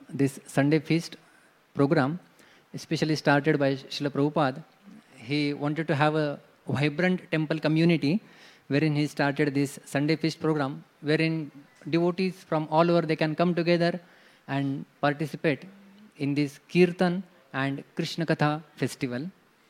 this Sunday Feast program, especially started by Srila Prabhupada. He wanted to have a vibrant temple community wherein he started this Sunday Feast program, wherein devotees from all over they can come together and participate in this Kirtan and Krishna Katha festival.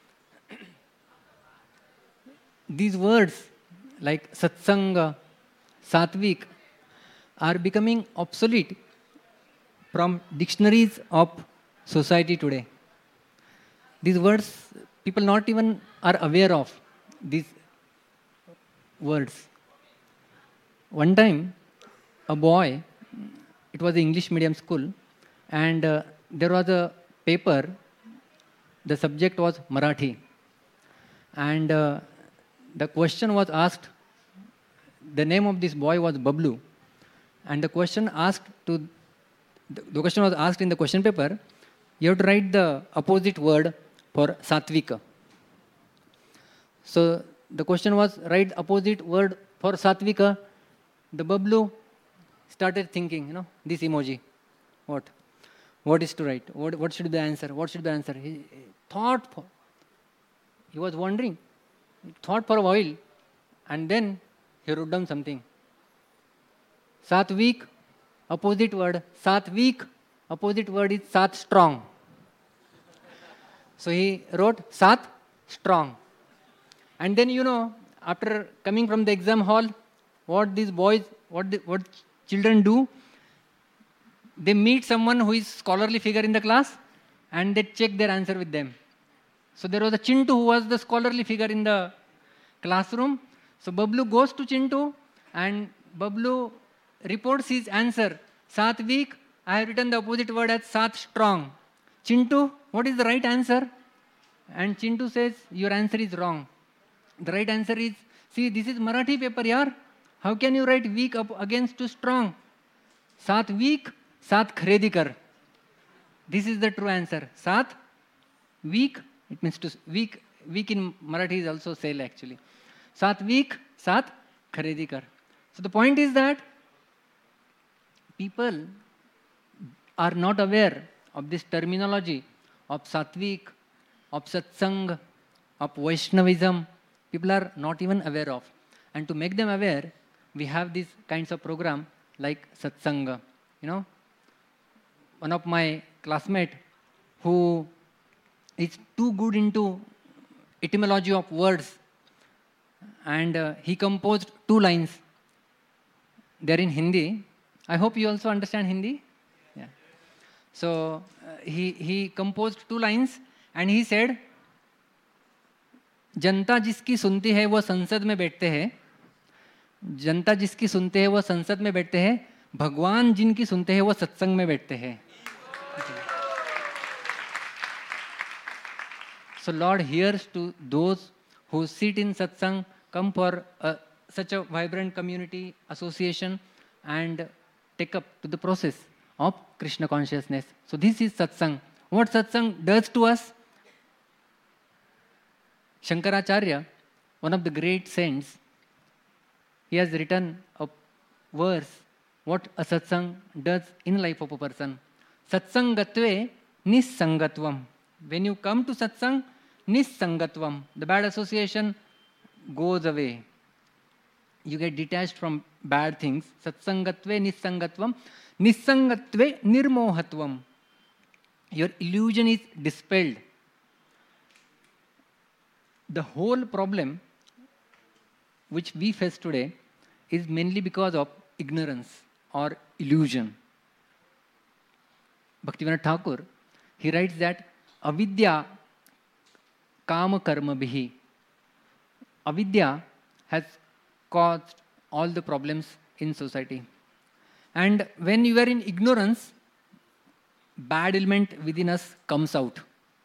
These words like Satsanga, Satvik are becoming obsolete from dictionaries of society today. These words, people not even are aware of these words. One time, a boy, it was an English medium school, and there was a paper, the subject was Marathi. And the question was asked, the name of this boy was Bablu. And the question asked the question was asked in the question paper, you have to write the opposite word for Satvika. So the question was, write opposite word for Satvika. The Bablu started thinking, this emoji. What is to write? What should be the answer? What should be the answer? He was wondering. He thought for a while, and then he wrote down something. Satvik, opposite word. Satvik, opposite word is Sat strong. So he wrote Sat strong. And then, after coming from the exam hall, what these boys, what children do, they meet someone who is scholarly figure in the class and they check their answer with them. So there was a Chintu who was the scholarly figure in the classroom. So Bablu goes to Chintu and Bablu reports his answer. Satvik, I have written the opposite word as Sat strong. Chintu, what is the right answer? And Chintu says, your answer is wrong. The right answer is, see, this is Marathi paper, yaar. How can you write weak up against to strong? Sat weak, Sat khredikar. This is the true answer. Sat weak, it means to weak. Weak in Marathi is also sale actually. Sat weak, Sat khredikar. So the point is that people are not aware of this terminology of Satvik, of Satsang, of Vaishnavism. People are not even aware of. And to make them aware, we have these kinds of program like Satsanga. One of my classmates who is too good into etymology of words, and he composed 2 lines. They're in Hindi. I hope you also understand Hindi. Yeah. So he composed 2 lines and he said, जनता जिसकी सुनती है वो संसद में बैठते हैं, जनता जिसकी सुनते हैं वो संसद में बैठते हैं, भगवान जिनकी सुनते हैं वो सत्संग में बैठते हैं. So Lord hears to those who sit in satsang, come for such a vibrant community association and take up to the process of Krishna consciousness. So this is satsang. What satsang does to us? Shankaracharya, one of the great saints, he has written a verse, what a satsang does in life of a person. Satsangatve nissangatvam. When you come to satsang, nissangatvam, the bad association goes away. You get detached from bad things. Satsangatve nissangatvam. Nissangatve nirmohatvam. Your illusion is dispelled. The whole problem which we face today is mainly because of ignorance or illusion. Bhaktivinoda Thakur, he writes that avidya kama karma bihi. Avidya has caused all the problems in society. And when you are in ignorance, bad element within us comes out.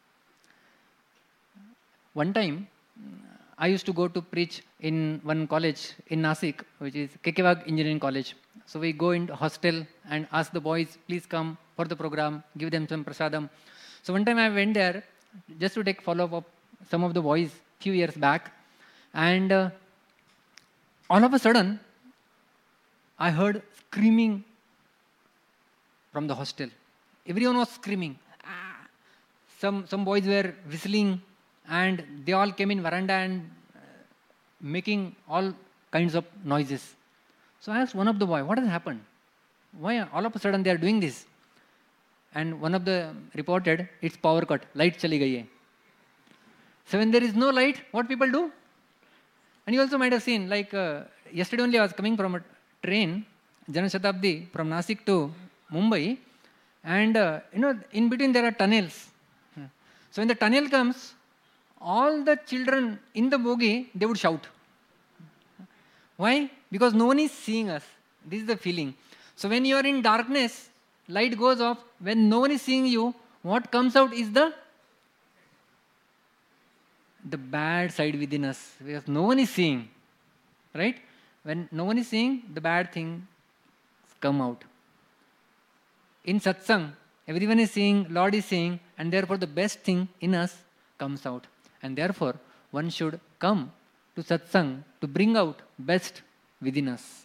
One time, I used to go to preach in one college in Nasik, which is Kekewag Engineering College. So we go into hostel and ask the boys, please come for the program, give them some prasadam. So one time I went there just to take follow-up of some of the boys few years back. And all of a sudden, I heard screaming from the hostel. Everyone was screaming. Ah. Some boys were whistling, and they all came in veranda and making all kinds of noises. So I asked one of the boy, what has happened? Why all of a sudden they are doing this? And one of the reported, it's power cut, light chali gayi hai. So when there is no light, what people do? And you also might have seen, like yesterday only I was coming from a train, Janashatabdi, from Nasik to Mumbai, and in between there are tunnels. So when the tunnel comes, all the children in the bogie, they would shout. Why? Because no one is seeing us. This is the feeling. So when you are in darkness, light goes off. When no one is seeing you, what comes out is the bad side within us. Because no one is seeing. Right? When no one is seeing, the bad thing come out. In satsang, everyone is seeing, Lord is seeing, and therefore the best thing in us comes out. And therefore, one should come to satsang to bring out best within us.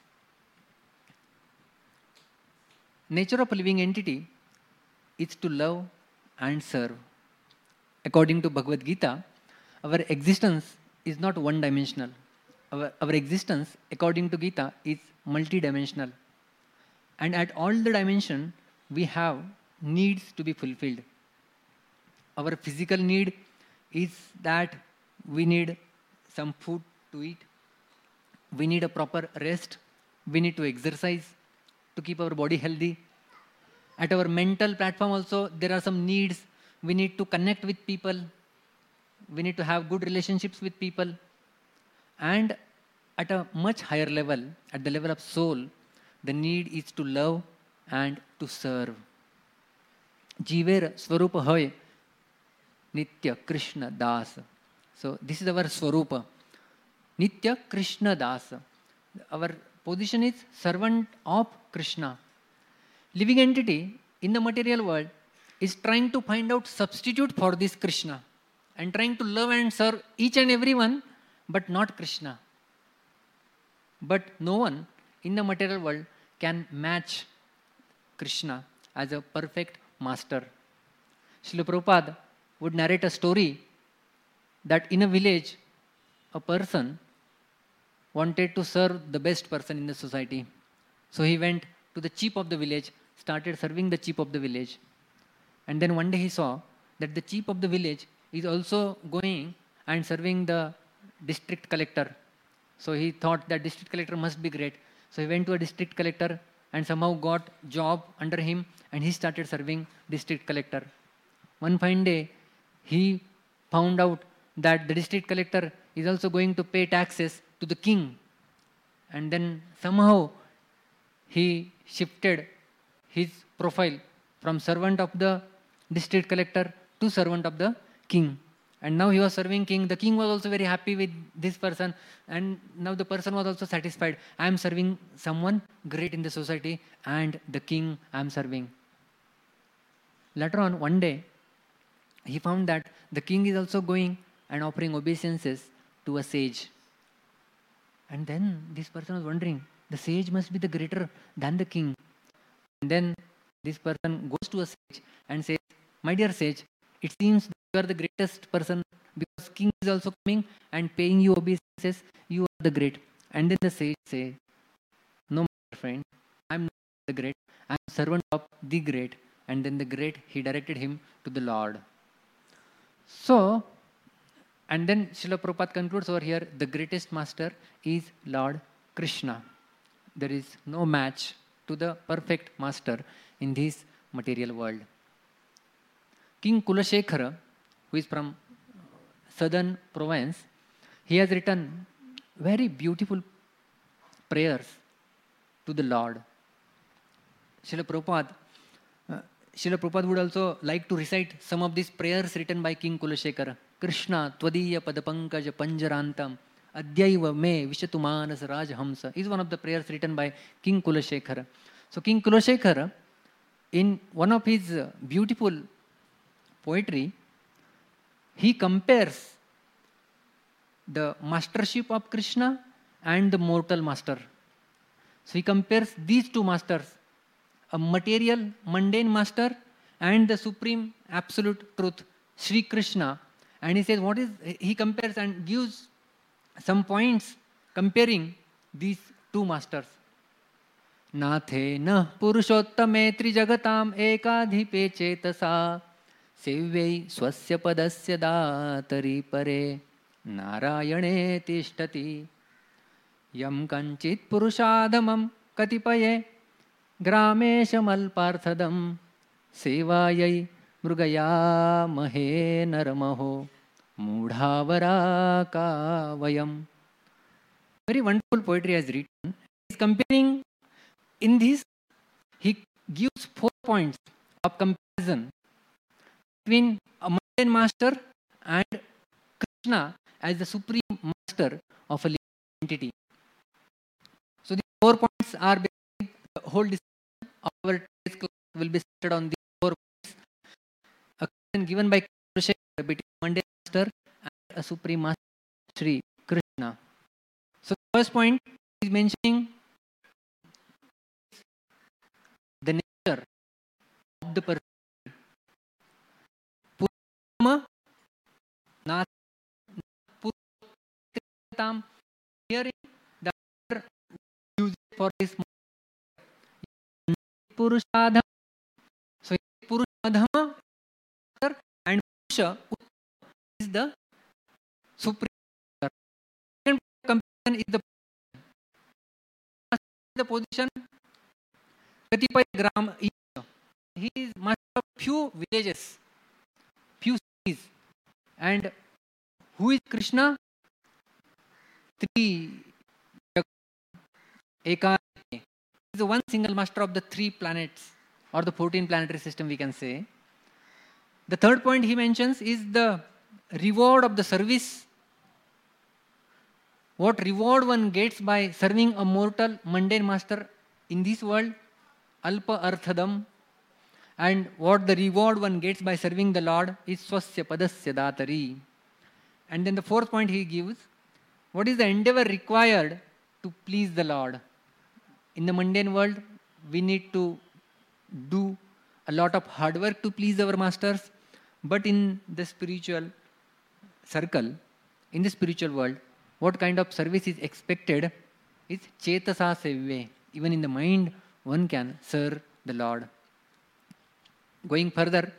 Nature of a living entity is to love and serve. According to Bhagavad Gita, our existence is not one-dimensional. Our existence, according to Gita, is multi-dimensional. And at all the dimensions, we have needs to be fulfilled. Our physical need is that we need some food to eat. We need a proper rest. We need to exercise to keep our body healthy. At our mental platform also, there are some needs. We need to connect with people. We need to have good relationships with people. And at a much higher level, at the level of soul, the need is to love and to serve. Jiver Swarupa Hoy Nitya Krishna Das. So this is our Swarupa. Nitya Krishna Das. Our position is servant of Krishna. Living entity in the material world is trying to find out substitute for this Krishna and trying to love and serve each and everyone, but not Krishna. But no one in the material world can match Krishna as a perfect master. Srila Prabhupada would narrate a story that in a village, a person wanted to serve the best person in the society. So he went to the chief of the village, started serving the chief of the village. And then one day he saw that the chief of the village is also going and serving the district collector. So he thought that district collector must be great. So he went to a district collector and somehow got job under him, and he started serving district collector. One fine day, he found out that the district collector is also going to pay taxes to the king. And then somehow he shifted his profile from servant of the district collector to servant of the king. And now he was serving king. The king was also very happy with this person. And now the person was also satisfied. I am serving someone great in the society, and the king I am serving. Later on, one day, he found that the king is also going and offering obeisances to a sage. And then this person was wondering, the sage must be the greater than the king. And then this person goes to a sage and says, my dear sage, it seems you are the greatest person because king is also coming and paying you obeisances. You are the great. And then the sage says, no, my friend, I am not the great. I am servant of the great. And then the great, he directed him to the Lord. So, and then Srila Prabhupada concludes over here, the greatest master is Lord Krishna. There is no match to the perfect master in this material world. King Kulashekhara, who is from southern province, he has written very beautiful prayers to the Lord. Srila Prabhupada would also like to recite some of these prayers written by King Kulashekhara. Krishna Tvadiya Padapankaja Panjarantam Adyaiva Me Vishatumanas Rajhamsa is one of the prayers written by King Kulashekhara. So King Kulashekhara, in one of his beautiful poetry, he compares the mastership of Krishna and the mortal master. So he compares these two masters, a material, mundane master and the supreme absolute truth, Sri Krishna. And he says, he compares and gives some points comparing these two masters. Nathe nah purushottame trijagatam ekadhipe chetasa sevyai swasya padasya datari pare narayane tishtati yam kanchit purushadhamam katipaye grameshamalparthadam sevayai mrugaya mahe naramaho mudhavara kavayam. Very wonderful poetry has written. He is comparing. In this, he gives 4 points of comparison between a mundane master and Krishna as the supreme master of a living entity. So these 4 points are basically the whole discussion of our today's class will be centered on these 4 points. A question given by Krishna between a mundane master and a supreme master, Sri Krishna. So the first point is mentioning the nature of the person. Purushottama, Purushottama, hearing the use for this Purushadhama. So Purushadhama and Purusha is the supreme. Second comparison is the position Katipai Gram. He is master of few villages, few cities. And who is Krishna? 3 Eka. He is the one single master of the 3 planets or the 14 planetary system, we can say. The third point he mentions is the reward of the service. What reward one gets by serving a mortal mundane master in this world, Alpa Arthadam, and what the reward one gets by serving the Lord is Swasya Padasya Datari. And then the fourth point he gives, what is the endeavor required to please the Lord? In the mundane world, we need to do a lot of hard work to please our masters, but in the spiritual circle, in the spiritual world, what kind of service is expected is Chetasa Sevve. Even in the mind, one can serve the Lord. Going further,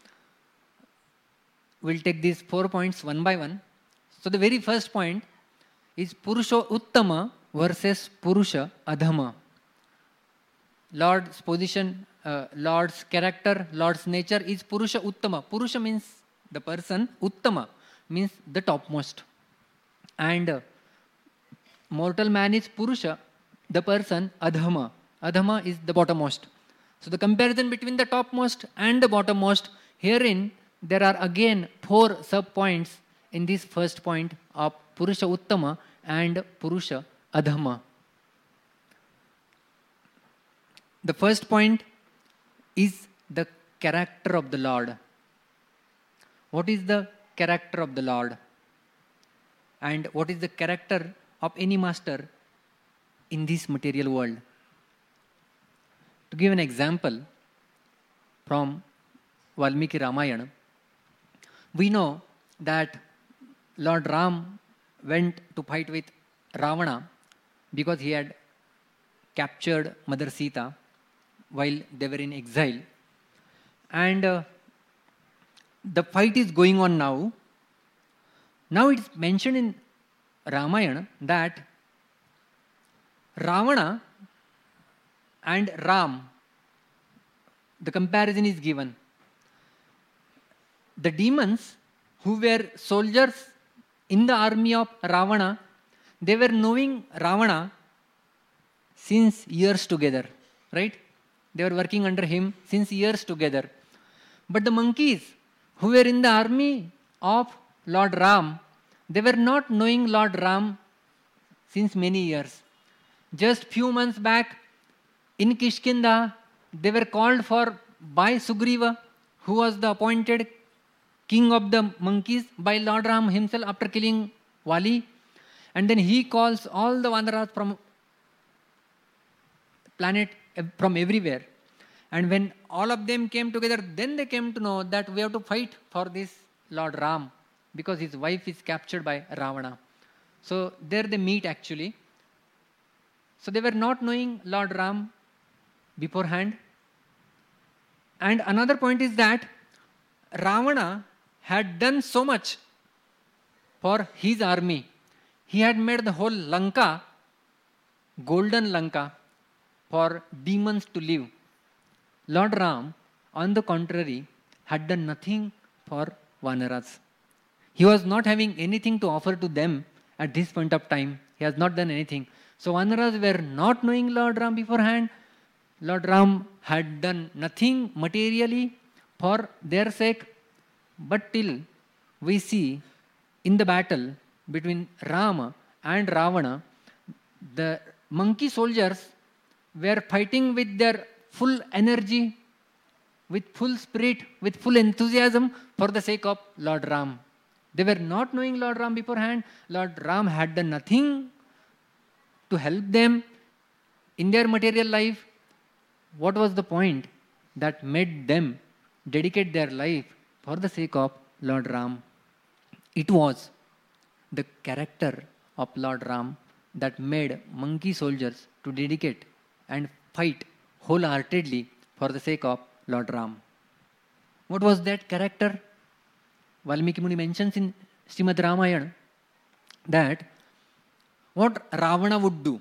we'll take these 4 points one by one. So the very first point is Purusha Uttama versus Purusha Adhama. Lord's position, Lord's character, Lord's nature is Purusha Uttama. Purusha means the person, Uttama means the topmost. And mortal man is Purusha, the person, Adhama. Adhama is the bottommost. So the comparison between the topmost and the bottommost, herein there are again 4 sub-points in this first point of Purusha Uttama and Purusha Adhama. The first point is the character of the Lord. What is the character of the Lord? And what is the character of any master in this material world? To give an example from Valmiki Ramayana, we know that Lord Ram went to fight with Ravana because he had captured Mother Sita while they were in exile. And the fight is going on now. Now it's mentioned in Ramayana that Ravana and Ram, the comparison is given. The demons who were soldiers in the army of Ravana, they were knowing Ravana since years together, right? They were working under him since years together. But the monkeys who were in the army of Lord Ram, they were not knowing Lord Ram since many years. Just few months back, in Kishkinda, they were called for by Sugriva, who was the appointed king of the monkeys by Lord Ram himself after killing Wali. And then he calls all the Vanaras from planet, from everywhere. And when all of them came together, then they came to know that we have to fight for this Lord Ram because his wife is captured by Ravana. So there they meet actually. So they were not knowing Lord Ram beforehand. And another point is that Ravana had done so much for his army. He had made the whole Lanka, golden Lanka, for demons to live. Lord Ram, on the contrary, had done nothing for Vanaras. He was not having anything to offer to them at this point of time. He has not done anything. So Vanaras were not knowing Lord Ram beforehand. Lord Ram had done nothing materially for their sake. But till we see in the battle between Rama and Ravana, the monkey soldiers were fighting with their full energy, with full spirit, with full enthusiasm for the sake of Lord Ram. They were not knowing Lord Ram beforehand. Lord Ram had done nothing to help them in their material life. What was the point that made them dedicate their life for the sake of Lord Ram? It was the character of Lord Ram that made monkey soldiers to dedicate and fight wholeheartedly for the sake of Lord Ram. What was that character? Valmiki Muni mentions in Srimad Ramayana that what Ravana would do.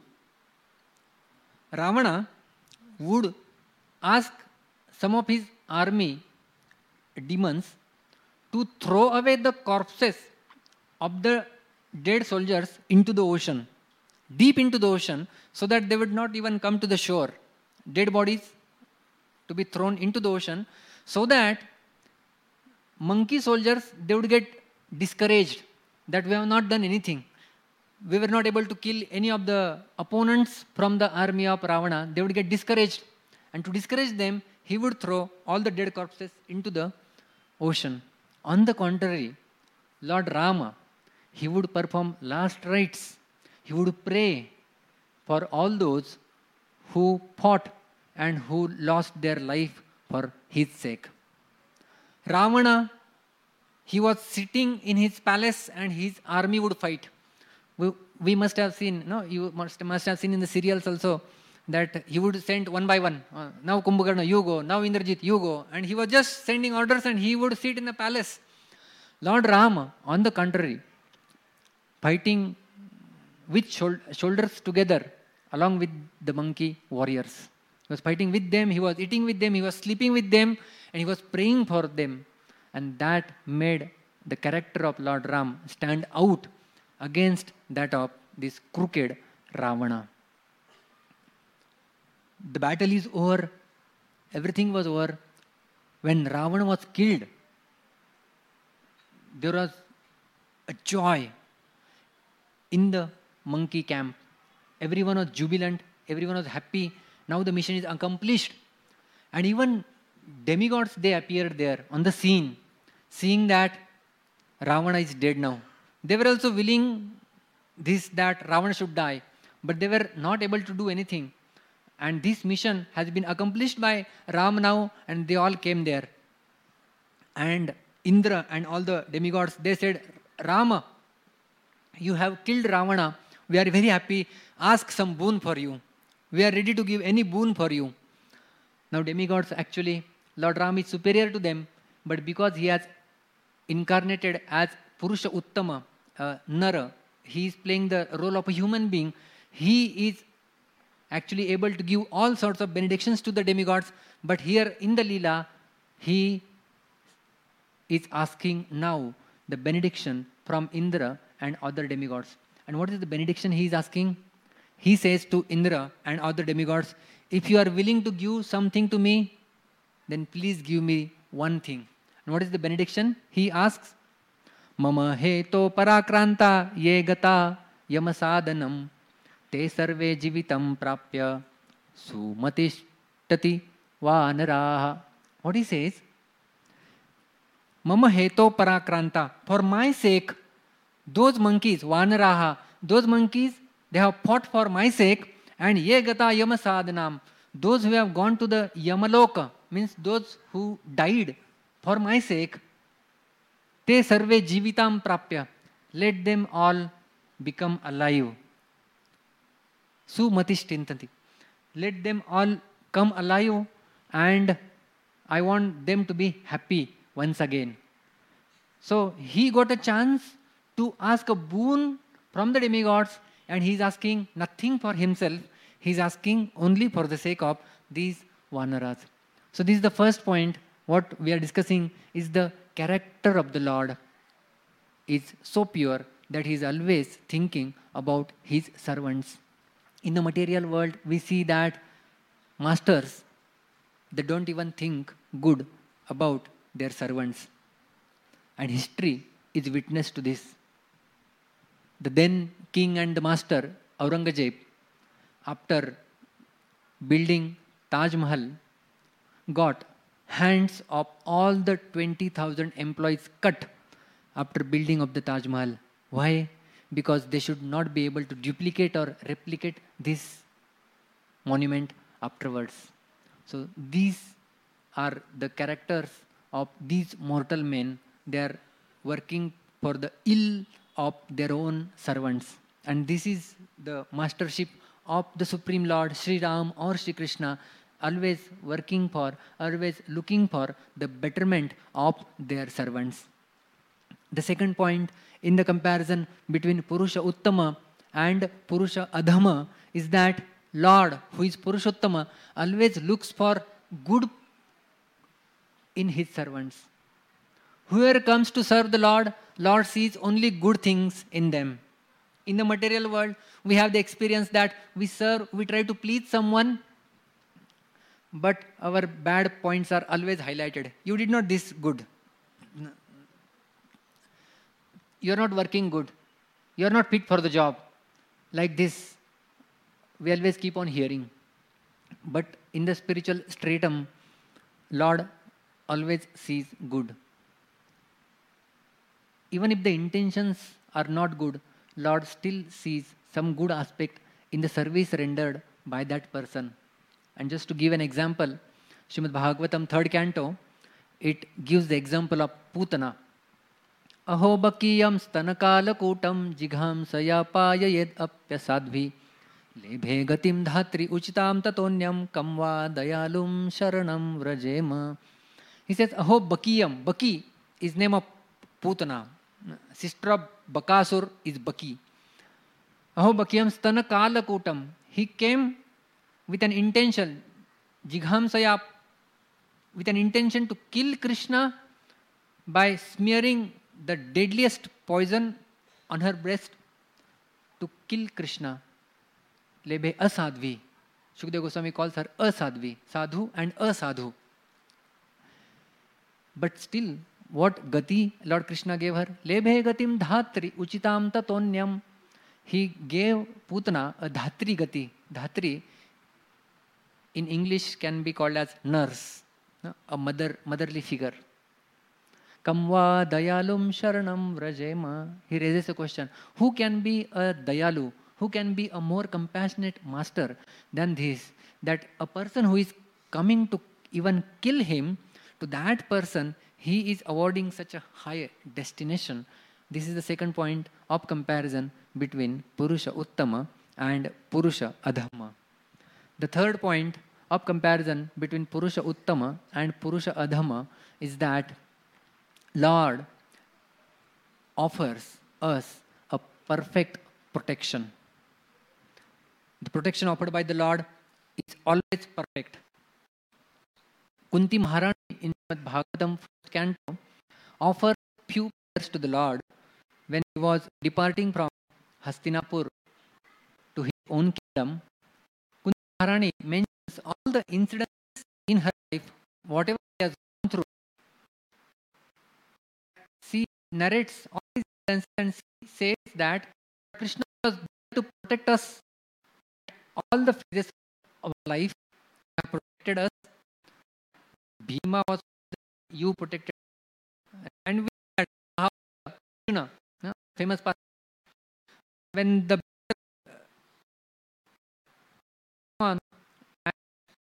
Ravana would ask some of his army demons to throw away the corpses of the dead soldiers into the ocean, deep into the ocean, so that they would not even come to the shore. Dead bodies to be thrown into the ocean, so that monkey soldiers, they would get discouraged that we have not done anything. We were not able to kill any of the opponents from the army of Ravana. They would get discouraged. And to discourage them, he would throw all the dead corpses into the ocean. On the contrary, Lord Rama, he would perform last rites. He would pray for all those who fought and who lost their life for his sake. Ravana, he was sitting in his palace and his army would fight. We must have seen, no, you must have seen in the serials also, that he would send one by one. Now Kumbhakarna, you go. Now Indrajit, you go. And he was just sending orders and he would sit in the palace. Lord Rama, on the contrary, fighting with shoulders together along with the monkey warriors. He was fighting with them, he was eating with them, he was sleeping with them, and he was praying for them. And that made the character of Lord Ram stand out against that of this crooked Ravana. The battle is over, everything was over. When Ravana was killed, there was a joy in the monkey camp. Everyone was jubilant, everyone was happy. Now the mission is accomplished. And even demigods, they appeared there on the scene, seeing that Ravana is dead now. They were also willing that Ravana should die, but they were not able to do anything. And this mission has been accomplished by Ram now, and they all came there. And Indra and all the demigods, they said, Rama, you have killed Ravana. We are very happy. Ask some boon for you. We are ready to give any boon for you. Now demigods, actually, Lord Ram is superior to them, but because he has incarnated as Purusha Uttama, Nara, he is playing the role of a human being. He is actually able to give all sorts of benedictions to the demigods, but here in the Leela, he is asking now the benediction from Indra and other demigods. And what is the benediction he is asking? He says to Indra and other demigods, if you are willing to give something to me, then please give me one thing. And what is the benediction? He asks, Mama heto parakranta ye gata yamasadanam te sarve jivitam prapya sumatishtati vanaraha. What he says? Mama heto parakranta. For my sake, those monkeys, vanaraha, those monkeys, they have fought for my sake, and ye gata yamasadanam. those who have gone to the Yamaloka, means those who died for my sake, te sarve jivitam prapya, let them all become alive. Sumatishtintanti. Let them all come alive, and I want them to be happy once again. So he got a chance to ask a boon from the demigods, and he is asking nothing for himself. He is asking only for the sake of these Vanaras. So this is the first point. What we are discussing is the character of the Lord is so pure that he is always thinking about his servants. In the material world, we see that masters, they don't even think good about their servants. And history is witness to this. The then king and the master, Aurangzeb, after building Taj Mahal, got hands of all the 20,000 employees cut after building of the Taj Mahal. Why? Because they should not be able to duplicate or replicate this monument afterwards. So these are the characters of these mortal men. They are working for the ill of their own servants. And this is the mastership of the Supreme Lord, Sri Ram or Sri Krishna, always working for, always looking for the betterment of their servants. The second point in the comparison between Purusha Uttama and Purusha Adhama is that Lord, who is Purushottama, always looks for good in his servants. Whoever comes to serve the Lord, Lord sees only good things in them. In the material world, we have the experience that we serve, we try to please someone, but our bad points are always highlighted. You did not this good. You are not working good. You are not fit for the job. Like this, we always keep on hearing. But in the spiritual stratum, Lord always sees good. Even if the intentions are not good, Lord still sees some good aspect in the service rendered by that person. And just to give an example, Srimad Bhagavatam 3rd canto, it gives the example of Putana. Aho bakiyam stanakalakutam jigham sayapaya yed apyasadvi lebhe gatim dhatri uchitam tatonyam kamva dayalum sharanam vrajema. He says, Aho bakiyam. Baki is name of Putana. Sister of Bakasur is Baki. Aho bakiyam stanakalakutam. He came with an intention, jigham sayap, with an intention to kill Krishna by smearing the deadliest poison on her breast to kill Krishna. Lebhe asadvi. Shukdev Goswami calls her asadvi, sadhu and asadhu. But still, what gati Lord Krishna gave her? Lebhe gatim dhatri uchitam tatonyam. He gave Putana a dhatri gati. Dhatri in English can be called as nurse, a motherly figure. Kamva dayalum sharanam vrajema. He raises a question. Who can be a dayalu? Who can be a more compassionate master than this? That a person who is coming to even kill him, to that person, he is awarding such a high destination. This is the second point of comparison between Purusha Uttama and Purusha Adhama. The third point of comparison between Purusha Uttama and Purusha Adhama is that Lord offers us a perfect protection. The protection offered by the Lord is always perfect. Kunti Maharani in Bhagavatam 1st canto offered few prayers to the Lord when he was departing from Hastinapur to his own kingdom. Kunti Maharani mentions all the incidents in her life, whatever she has gone through. She narrates all these incidents and she says that Krishna was there to protect us all the phases of life. You have protected us. Bhima was there, you protected us. And we had Arjuna, famous person. When the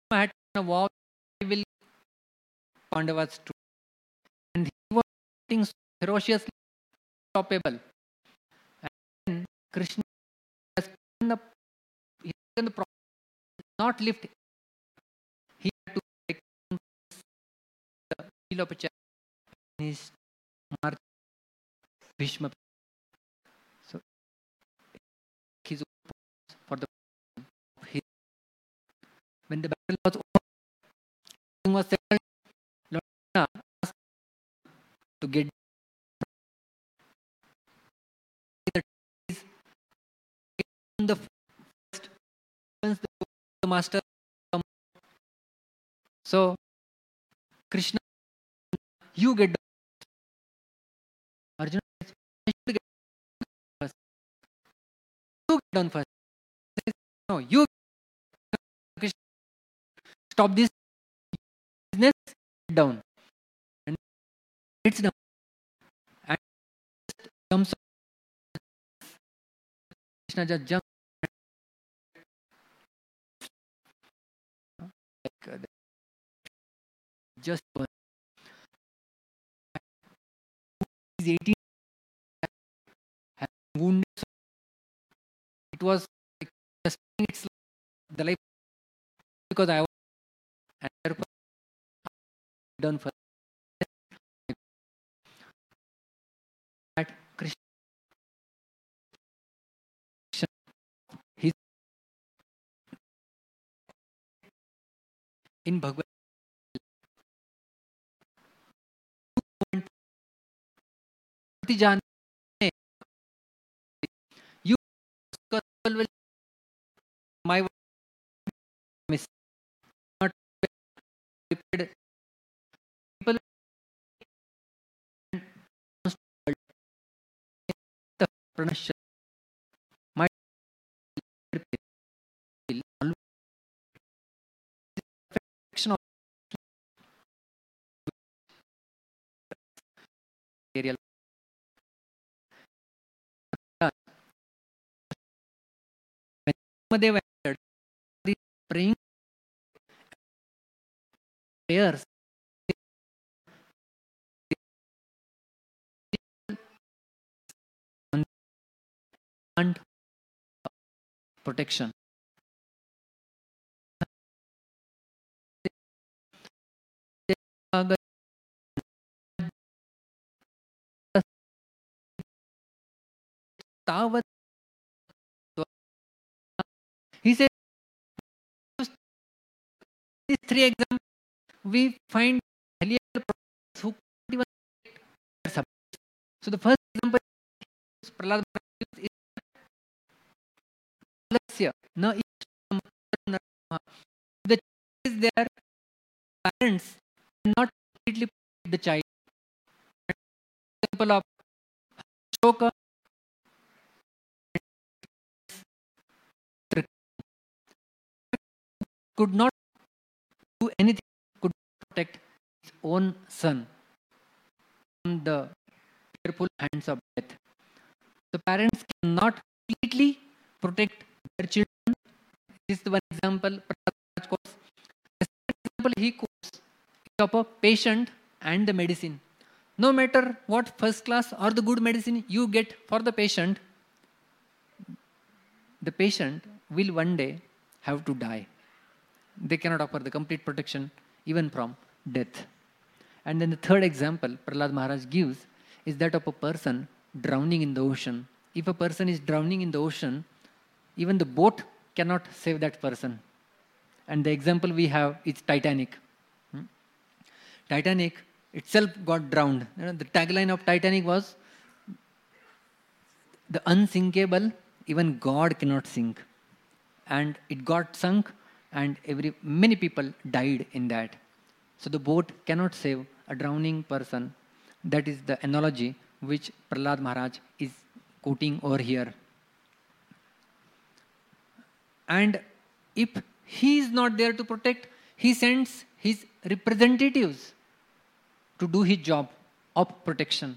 had a vow, I will Pandavas to, and he was fighting so ferociously, unstoppable. And then Krishna has taken the not lift. He had to take the heel of a chariot in his march, Bhishma. So his for the his, when the battle was over, was settled, Lord Krishna asked to get the first once the master come. So Krishna, you get down. Arjuna says, I should get down first. You get down first. Says, no, you Krishna, stop this business, get down. And it's down. And just jumps. Krishna just jumps. Like, just he's 18 wounded. It was like just it's the life because I was and therefore done for that Krishna. He's in Bhagavad Gita. You will my miss not prepared people the pronunciation my perfection of material when they were praying prayers and protection. He said these three examples we find who even so the first example is Prahlad is na the is their parents not completely the child. Example of Ashoka could not do anything, could protect his own son from the fearful hands of death. The parents cannot completely protect their children. This is the one example. The second example he quotes is of a patient and the medicine. No matter what first class or the good medicine you get for the patient will one day have to die. They cannot offer the complete protection even from death. And then the third example Prahlad Maharaj gives is that of a person drowning in the ocean. If a person is drowning in the ocean, even the boat cannot save that person. And the example we have is Titanic. Titanic itself got drowned. The tagline of Titanic was, the unsinkable, even God cannot sink. And it got sunk and many people died in that. So the boat cannot save a drowning person. That is the analogy which Prahlad Maharaj is quoting over here. And if he is not there to protect, he sends his representatives to do his job of protection.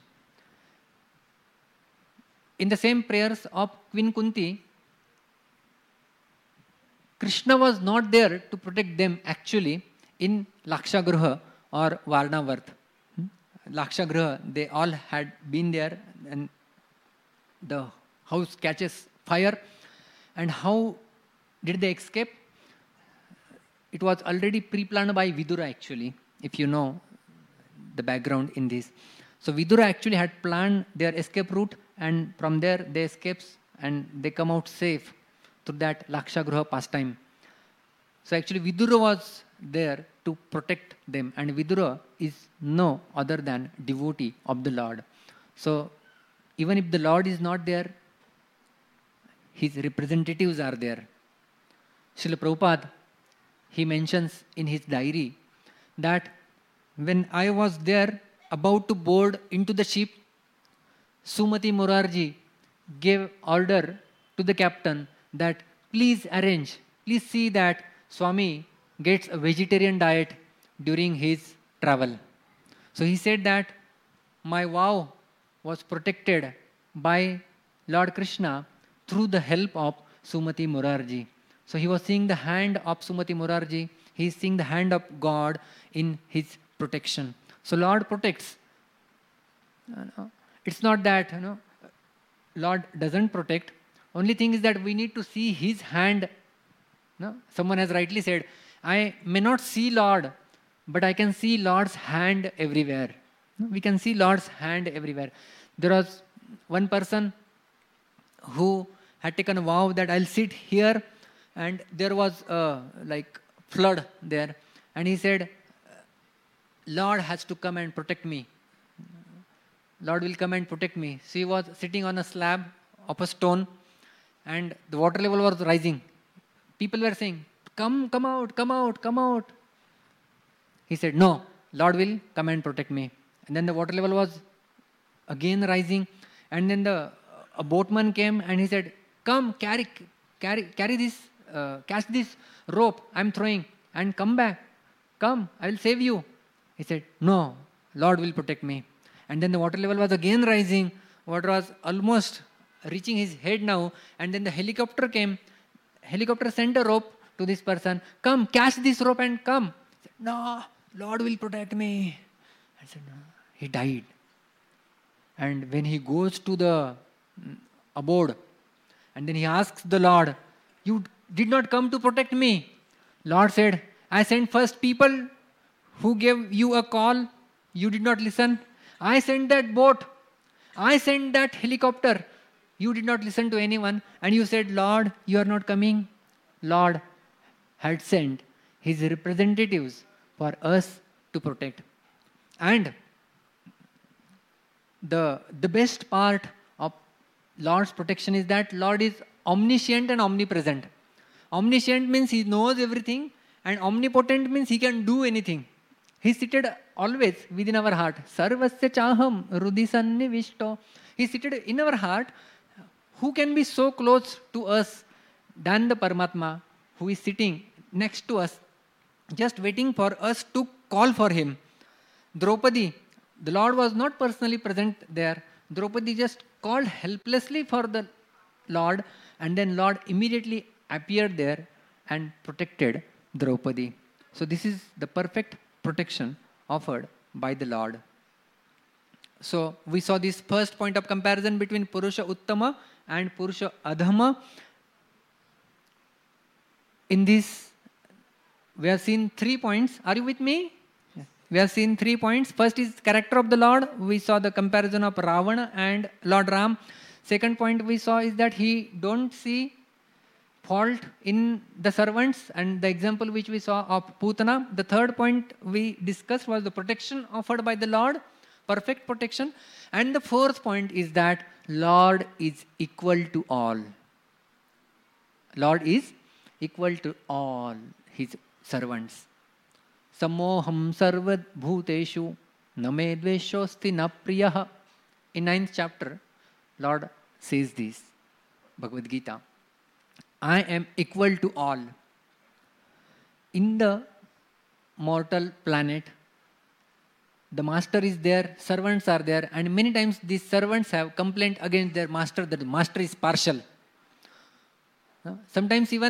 In the same prayers of Queen Kunti, Krishna was not there to protect them actually in Lakshagriha or Varnavarth. Lakshagriha, they all had been there and the house catches fire. And how did they escape? It was already pre-planned by Vidura actually, if you know the background in this. So Vidura actually had planned their escape route, and from there they escape and they come out safe through that Lakshagriha pastime. So actually Vidura was there to protect them, and Vidura is no other than devotee of the Lord. So even if the Lord is not there, his representatives are there. Srila Prabhupada, he mentions in his diary that when I was there about to board into the ship, Sumati Morarji gave order to the captain that please see that Swami gets a vegetarian diet during his travel. So he said that my vow was protected by Lord Krishna through the help of Sumati Morarji. So he was seeing the hand of Sumati Morarji. He is seeing the hand of God in his protection. So Lord protects. It's not that Lord doesn't protect. Only thing is that we need to see his hand. Someone has rightly said, I may not see Lord, but I can see Lord's hand everywhere. We can see Lord's hand everywhere. There was one person who had taken a vow that I'll sit here, and there was a flood there, and he said, Lord has to come and protect me. Lord will come and protect me. So he was sitting on a slab of a stone, and the water level was rising. People were saying, come out, come out, come out. He said, no, Lord will come and protect me. And then the water level was again rising, and then a boatman came and he said, come, carry this, catch this rope I'm throwing and come back. Come, I will save you. He said, no, Lord will protect me. And then the water level was again rising. Water was almost reaching his head now. And then the helicopter came. Helicopter sent a rope to this person. Come, catch this rope and come. He said, no, Lord will protect me. I said, no. He died. And when he goes to the abode, and then he asks the Lord, you did not come to protect me. Lord said, I sent first people who gave you a call. You did not listen. I sent that boat. I sent that helicopter. You did not listen to anyone. And you said, Lord, you are not coming. Lord had sent his representatives for us to protect. And the best part of Lord's protection is that Lord is omniscient and omnipresent. Omniscient means he knows everything, and omnipotent means he can do anything. He's seated always within our heart. Sarvasya chaham rudisannivishto. He's seated in our heart. Who can be so close to us than the Paramatma who is sitting next to us, just waiting for us to call for him? Draupadi, the Lord was not personally present there. Draupadi just called helplessly for the Lord, and then Lord immediately appeared there and protected Draupadi. So this is the perfect protection offered by the Lord. So we saw this first point of comparison between Purusha Uttama and Purusha Adhama. In this, we have seen 3 points. Are you with me? Yes. We have seen 3 points. First is character of the Lord. We saw the comparison of Ravana and Lord Ram. Second point we saw is that he don't see fault in the servants, and the example which we saw of Putana. The third point we discussed was the protection offered by the Lord, perfect protection. And the fourth point is that Lord is equal to all. Lord is equal to all his servants. Samoham sarvad bhuteshu name dveshosti na priyah. In 9th chapter, Lord says this, Bhagavad Gita. I am equal to all. In the mortal planet, the master is there, servants are there, and many times these servants have complained against their master that the master is partial. Sometimes even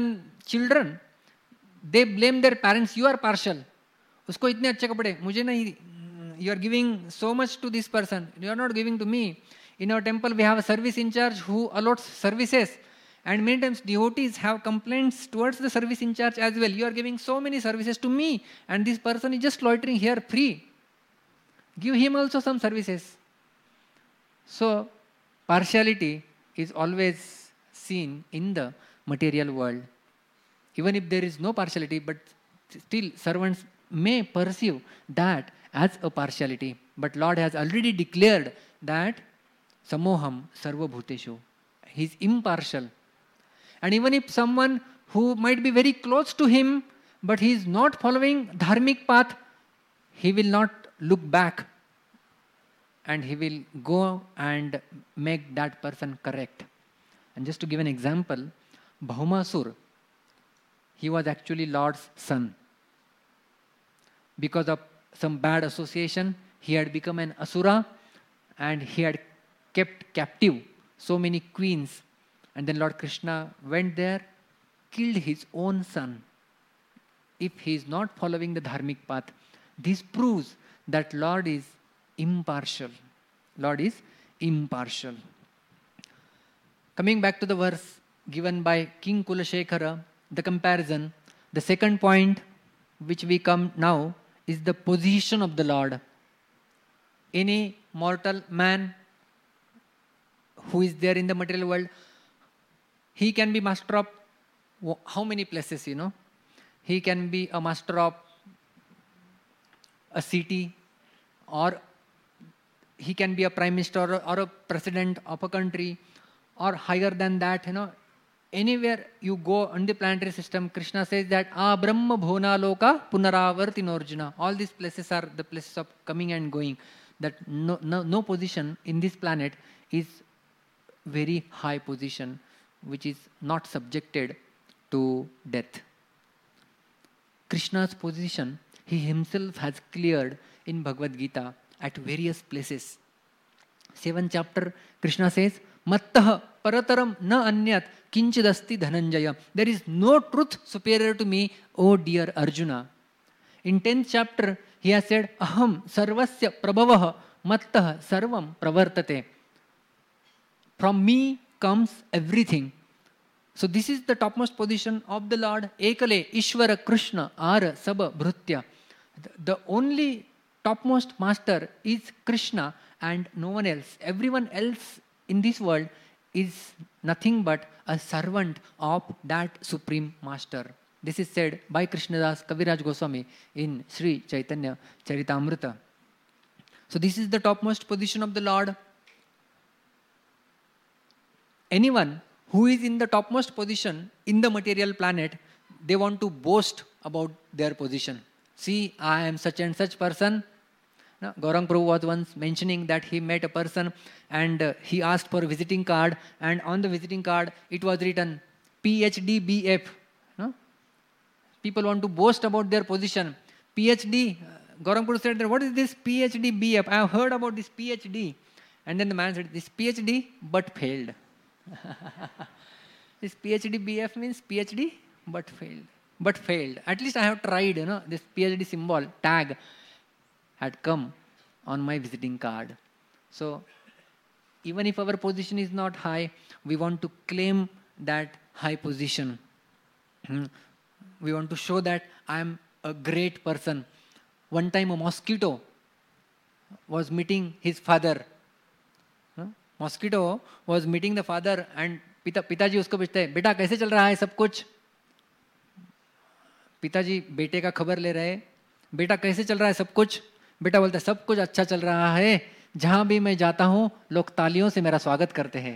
children, they blame their parents, you are partial. उसको इतने अच्छे कपड़े, मुझे नहीं, you are giving so much to this person, you are not giving to me. In our temple, we have a service in charge who allots services. And many times devotees have complaints towards the service in charge as well. You are giving so many services to me, and this person is just loitering here free. Give him also some services. So, partiality is always seen in the material world. Even if there is no partiality, but still servants may perceive that as a partiality. But Lord has already declared that Samoham Sarva Bhuteshu. He is impartial. And even if someone who might be very close to him, but he is not following dharmic path, he will not look back and he will go and make that person correct. And just to give an example, Bhaumasur, he was actually Lord's son. Because of some bad association, he had become an asura and he had kept captive so many queens. And then Lord Krishna went there, killed his own son. If he is not following the dharmic path, this proves that Lord is impartial. Lord is impartial. Coming back to the verse given by King Kulashekara, the comparison, the second point which we come now is the position of the Lord. Any mortal man who is there in the material world, he can be master of how many places, you know? He can be a master of a city, or he can be a prime minister or a president of a country, or higher than that, you know. Anywhere you go on the planetary system, Krishna says that Brahma Bhona Loka Punaravartinorjuna. All these places are the places of coming and going. That no position in this planet is very high position, which is not subjected to death. Krishna's position, he himself has cleared in Bhagavad Gita at various places. 7th chapter, Krishna says, Mattah parataram na anyat kinchidasti dhananjaya. There is no truth superior to me, O dear Arjuna. In 10th chapter, he has said, Aham sarvasya prabhavah mattah sarvam pravartate. From me comes everything. So this is the topmost position of the Lord. Ekale Ishvara Krishna Ara Sabha Bhrutya. The only topmost master is Krishna and no one else. Everyone else in this world is nothing but a servant of that supreme master. This is said by Krishnadas Kaviraj Goswami in Sri Chaitanya Charitamrita. So this is the topmost position of the Lord. Anyone who is in the topmost position in the material planet, they want to boast about their position. See, I am such and such person. Now, Gaurang Prabhu was once mentioning that he met a person and he asked for a visiting card, and on the visiting card it was written PhD BF. No? People want to boast about their position. PhD, Gaurang Prabhu said, what is this PhD BF? I have heard about this PhD. And then the man said, this PhD but failed. This PhD BF means PhD but failed. But failed. At least I have tried, you know, this PhD symbol, tag had come on my visiting card. So even if our position is not high, we want to claim that high position. We want to show that I am a great person. One time a mosquito was meeting his father. Mosquito was meeting the father and पिताजी उसको पूछते हैं, बेटा कैसे चल रहा है सब कुछ? पिताजी बेटे का खबर ले रहे, बेटा कैसे चल रहा है सब कुछ? बेटा बोलता है सब कुछ अच्छा चल रहा है, जहां भी मैं जाता हूं लोग तालियों से मेरा स्वागत करते हैं.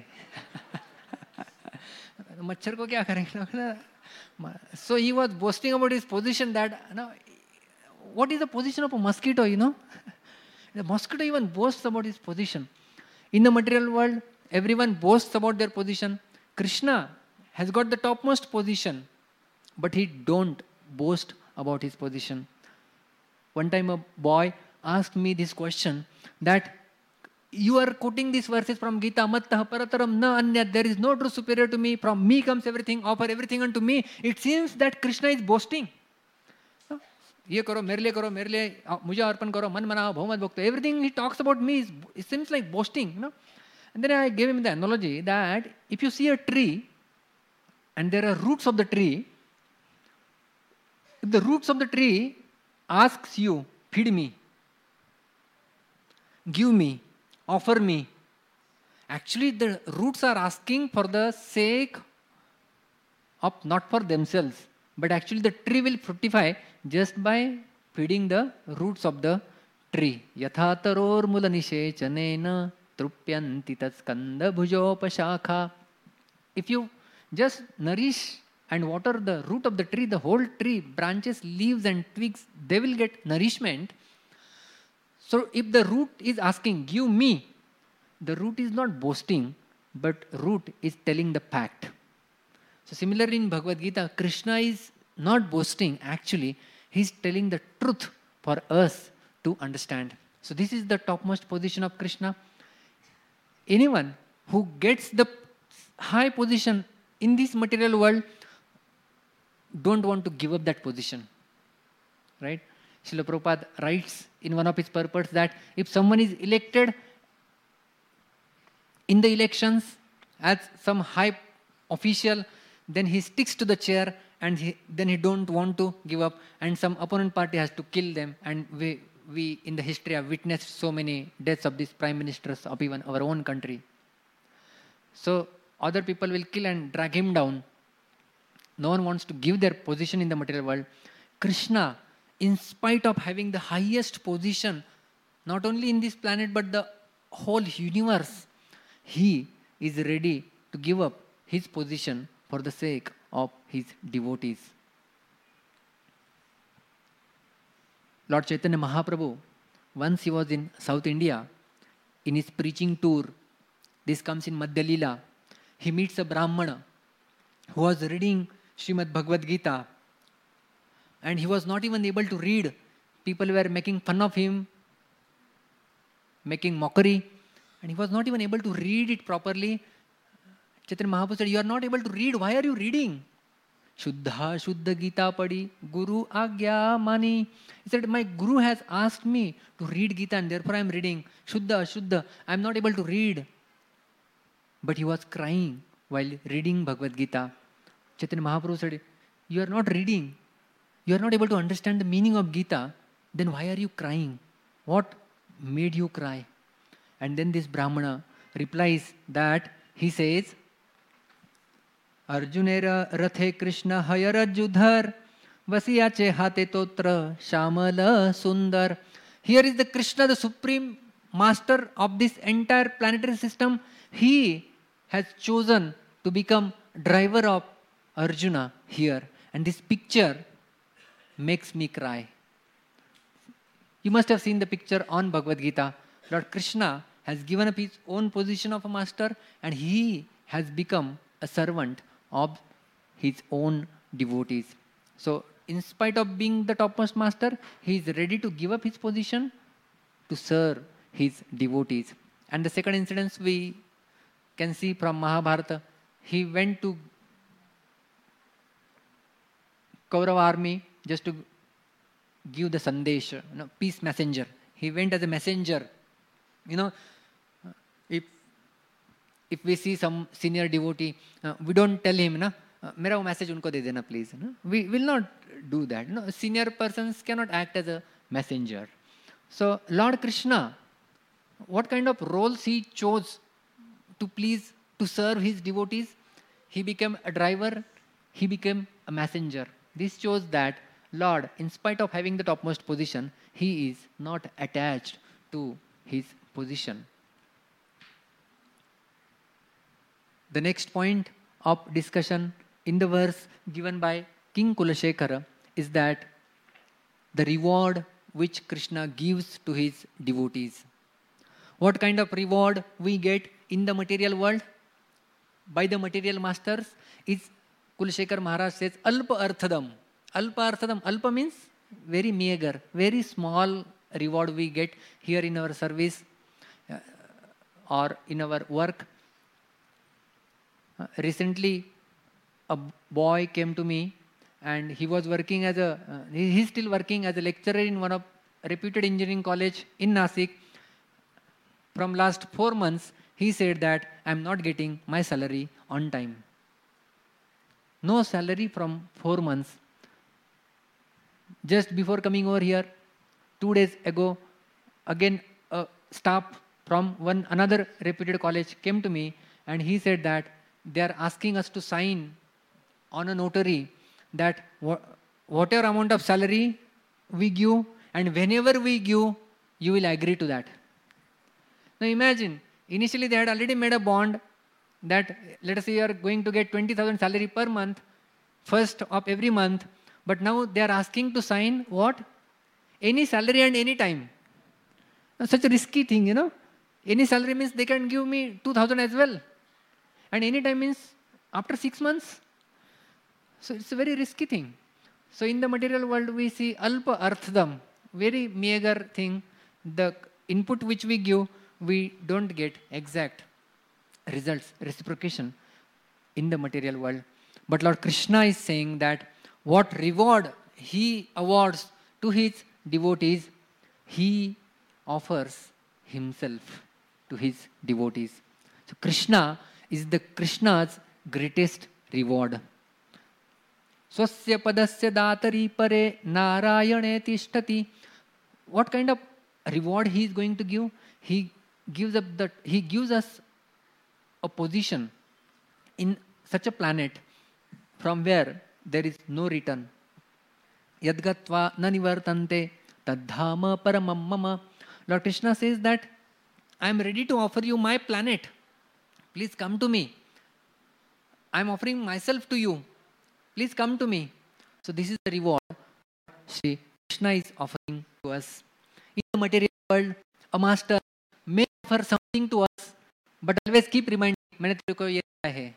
मच्छर को क्या करेंगे? So he was boasting about his position that, what is the position of a mosquito, you know? The mosquito even boasts about his position. In the material world, everyone boasts about their position. Krishna has got the topmost position, but he don't boast about his position. One time a boy asked me this question, that you are quoting these verses from Gita, mattah parataram na anyat, there is no truth superior to me, from me comes everything, offer everything unto me. It seems that Krishna is boasting. ये करो मेरे लिए मुझे अर्पण करो, मन मनाओ, बहुमत भोक्तो. Everything he talks about me it seems like boasting, you know. And then I gave him the analogy that if you see a tree and there are roots of the tree, if the roots of the tree asks you, feed me, give me, offer me, actually the roots are asking for the sake of, not for themselves, but actually the tree will fructify just by feeding the roots of the tree. Yatha taror mula nishechanena trupyanti tat skanda bhujopashakha. If you just nourish and water the root of the tree, the whole tree, branches, leaves and twigs, they will get nourishment. So if the root is asking, give me, the root is not boasting, but root is telling the fact. So similarly in Bhagavad Gita, Krishna is not boasting, actually, he is telling the truth for us to understand. So this is the topmost position of Krishna. Anyone who gets the high position in this material world don't want to give up that position. Right? Srila Prabhupada writes in one of his purports that if someone is elected in the elections as some high official, then he sticks to the chair and then he don't want to give up, and some opponent party has to kill them, and we in the history have witnessed so many deaths of these prime ministers of even our own country. So other people will kill and drag him down. No one wants to give their position in the material world. Krishna, in spite of having the highest position, not only in this planet but the whole universe, he is ready to give up his position for the sake of his devotees. Lord Chaitanya Mahaprabhu, once he was in South India, in his preaching tour, this comes in Madhya Leela, he meets a Brahmana who was reading Srimad Bhagavad Gita, and he was not even able to read. People were making fun of him, making mockery, and he was not even able to read it properly. Chaitanya Mahaprabhu said, you are not able to read, why are you reading? Shuddha Shuddha Gita Padi, Guru Agya Mani. He said, my Guru has asked me to read Gita and therefore I am reading. Shuddha, Shuddha, I am not able to read. But he was crying while reading Bhagavad Gita. Chaitanya Mahaprabhu said, you are not reading, you are not able to understand the meaning of Gita, then why are you crying? What made you cry? And then this Brahmana replies that, he says, Arjunera Rathe Krishna Hayarajudhar Vasiyache Hate Totra Shamala Sundar. Here is the Krishna, the supreme master of this entire planetary system. He has chosen to become driver of Arjuna here. And this picture makes me cry. You must have seen the picture on Bhagavad Gita. Lord Krishna has given up his own position of a master and he has become a servant of his own devotees. So, in spite of being the topmost master, he is ready to give up his position to serve his devotees. And the second incident we can see from Mahabharata, he went to Kaurava army just to give the sandesh, peace messenger. He went as a messenger. If we see some senior devotee, we don't tell him, mera wo message unko de dena please. We will not do that. Senior persons cannot act as a messenger. So Lord Krishna, what kind of roles he chose to please, to serve his devotees? He became a driver, he became a messenger. This shows that Lord, in spite of having the topmost position, he is not attached to his position. The next point of discussion in the verse given by King Kulashekara is that the reward which Krishna gives to his devotees. What kind of reward we get in the material world by the material masters is, Kulashekar Maharaj says, Alpa Arthadam. Alpa Arthadam. Alpa means very meager, very small reward we get here in our service. or in our work. Recently, a boy came to me, and he was working as a, he's still working as a lecturer in one of reputed engineering college in Nasik. From last 4 months, he said that I'm not getting my salary on time. No salary from 4 months. Just before coming over here, 2 days ago, again a staff from another reputed college came to me, and he said that they are asking us to sign on a notary that whatever amount of salary we give, and whenever we give, you will agree to that. Now imagine, initially they had already made a bond that, let us say you are going to get 20,000 salary per month, first of every month, but now they are asking to sign what? Any salary and any time. Now, such a risky thing, Any salary means they can give me 2,000 as well. And any time means after 6 months. So it's a very risky thing. So in the material world, we see alpa arthdam, very meager thing. The input which we give, we don't get exact results, reciprocation in the material world. But Lord Krishna is saying that what reward he awards to his devotees, he offers himself to his devotees. So Krishna is the Krishna's greatest reward. Swasya padasya datari pare narayane tishtati. What kind of reward he is going to give? He gives us a position in such a planet from where there is no return. Yadgatva na nivartante tadhama paramam mama. Lord Krishna says that I am ready to offer you my planet. Please come to me. I am offering myself to you. Please come to me. So this is the reward Shri Krishna is offering to us. In the material world, a master may offer something to us, but always keep reminding, मैंने तेरे को ये दिया है.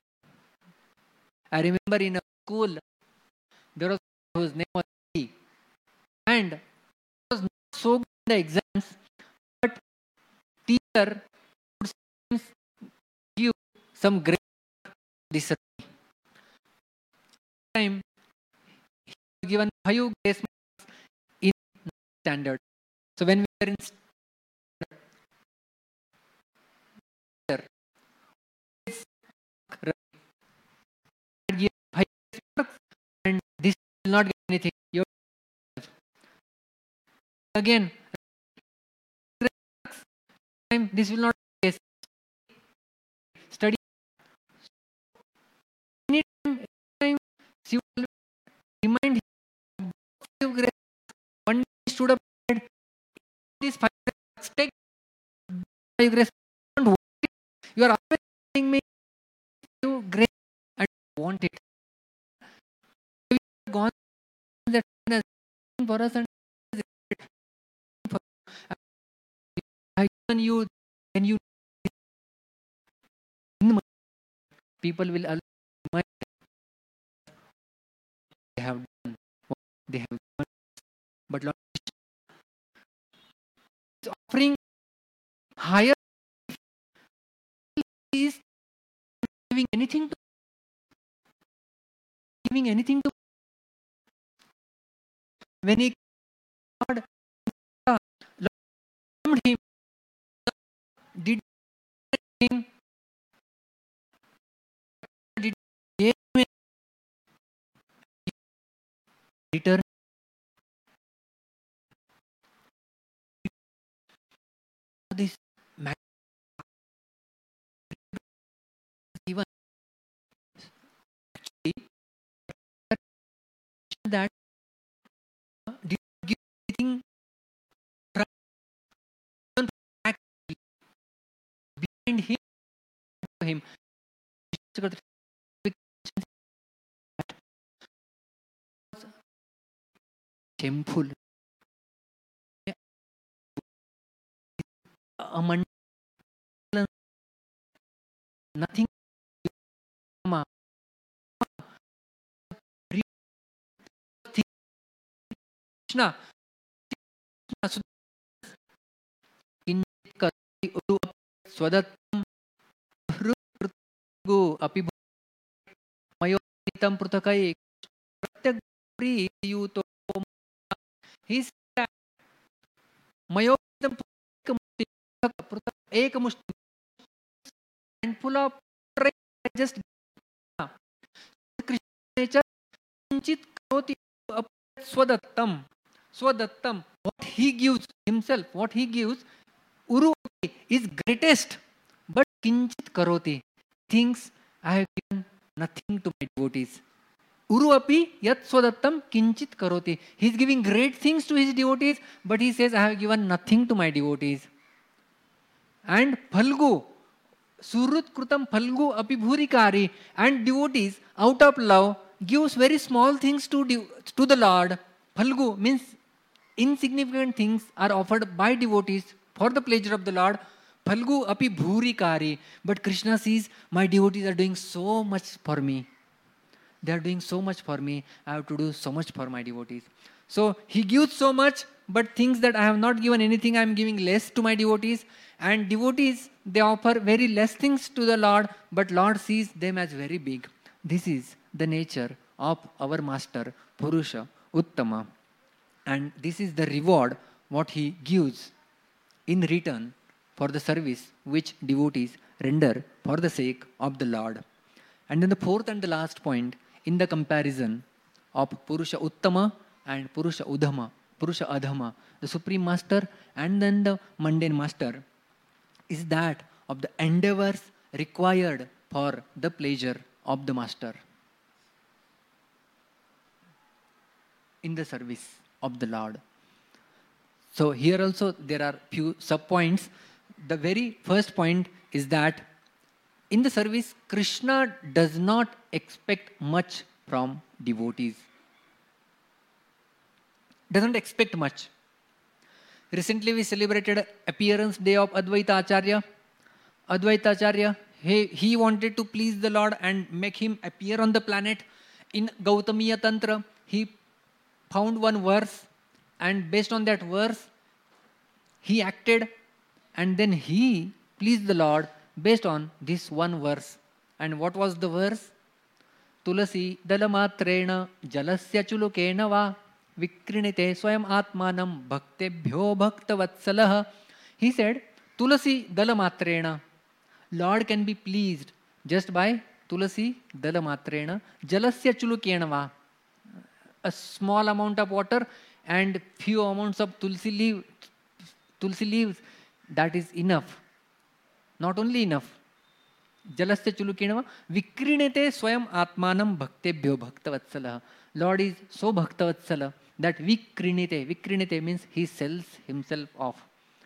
I remember in a school, there was whose name was T, and was not so good in the exams, but teacher would sometimes give some great this time. He was given 5 grace marks in standard. So when we were in standard, give 5 grace marks, and this will not get anything. You again, this will not get study. Anytime she will remind him of 5 grace. One day he stood up and said, these 5 grace, take 5 grace. Don't want it. You are always telling me you grace and want it. We have gone that has for us and I given you, when you people will remind they have done what they have done. But Lord is offering higher. He is giving anything to when he God loved him, did him, did gave him return this even that did give anything behind him to him. Shameful. A nothing. Krishna Swadat api mayonitam prutakai pratyak priyuto. He said mayonitam prutakai ekamushti handful of just Krishna nature kinchit karoti swadattam. Swadattam. What he gives himself, what he gives, Uru is greatest, but kinchit karoti. Thinks I have given nothing to my devotees. Uru api yat swadattam kinchit karoti. He is giving great things to his devotees, but he says I have given nothing to my devotees. And Phalgu, Surut Krutam Phalgu api bhurikari, and devotees out of love gives very small things to the Lord. Phalgu means insignificant things are offered by devotees for the pleasure of the Lord. Phalgu api bhurikari. But Krishna sees my devotees are doing so much for me. They are doing so much for me. I have to do so much for my devotees. So he gives so much, but thinks that I have not given anything, I am giving less to my devotees. And devotees, they offer very less things to the Lord, but Lord sees them as very big. This is the nature of our master, Purusha Uttama. And this is the reward what he gives in return for the service which devotees render for the sake of the Lord. And then the fourth and the last point in the comparison of Purusha Uttama and Purusha Adhama, the Supreme Master and then the mundane master, is that of the endeavors required for the pleasure of the master in the service of the Lord. So here also there are few sub-points. The very first point is that in the service, Krishna does not expect much from devotees. Doesn't expect much. Recently we celebrated appearance day of Advaita Acharya. Advaita Acharya, he wanted to please the Lord and make him appear on the planet. In Gautamiya Tantra, he found one verse, and based on that verse, he acted, and then he pleased the Lord based on this one verse. And what was the verse? Tulasi dalamatrena jalasya chulukena va vikrinite swayam atmanam bhaktebhyo bhaktavatsalaha. He said, Tulasi dalamatrena. Lord can be pleased just by Tulasi dalamatrena jalasya chulukena va. A small amount of water and few amounts of tulsi leaves, that is enough. Not only enough. Jalasya chulukenava vikrinete swayam atmanam bhaktebhyo bhaktavatsala. Lord is so bhaktavatsala that vikrinete means he sells himself off.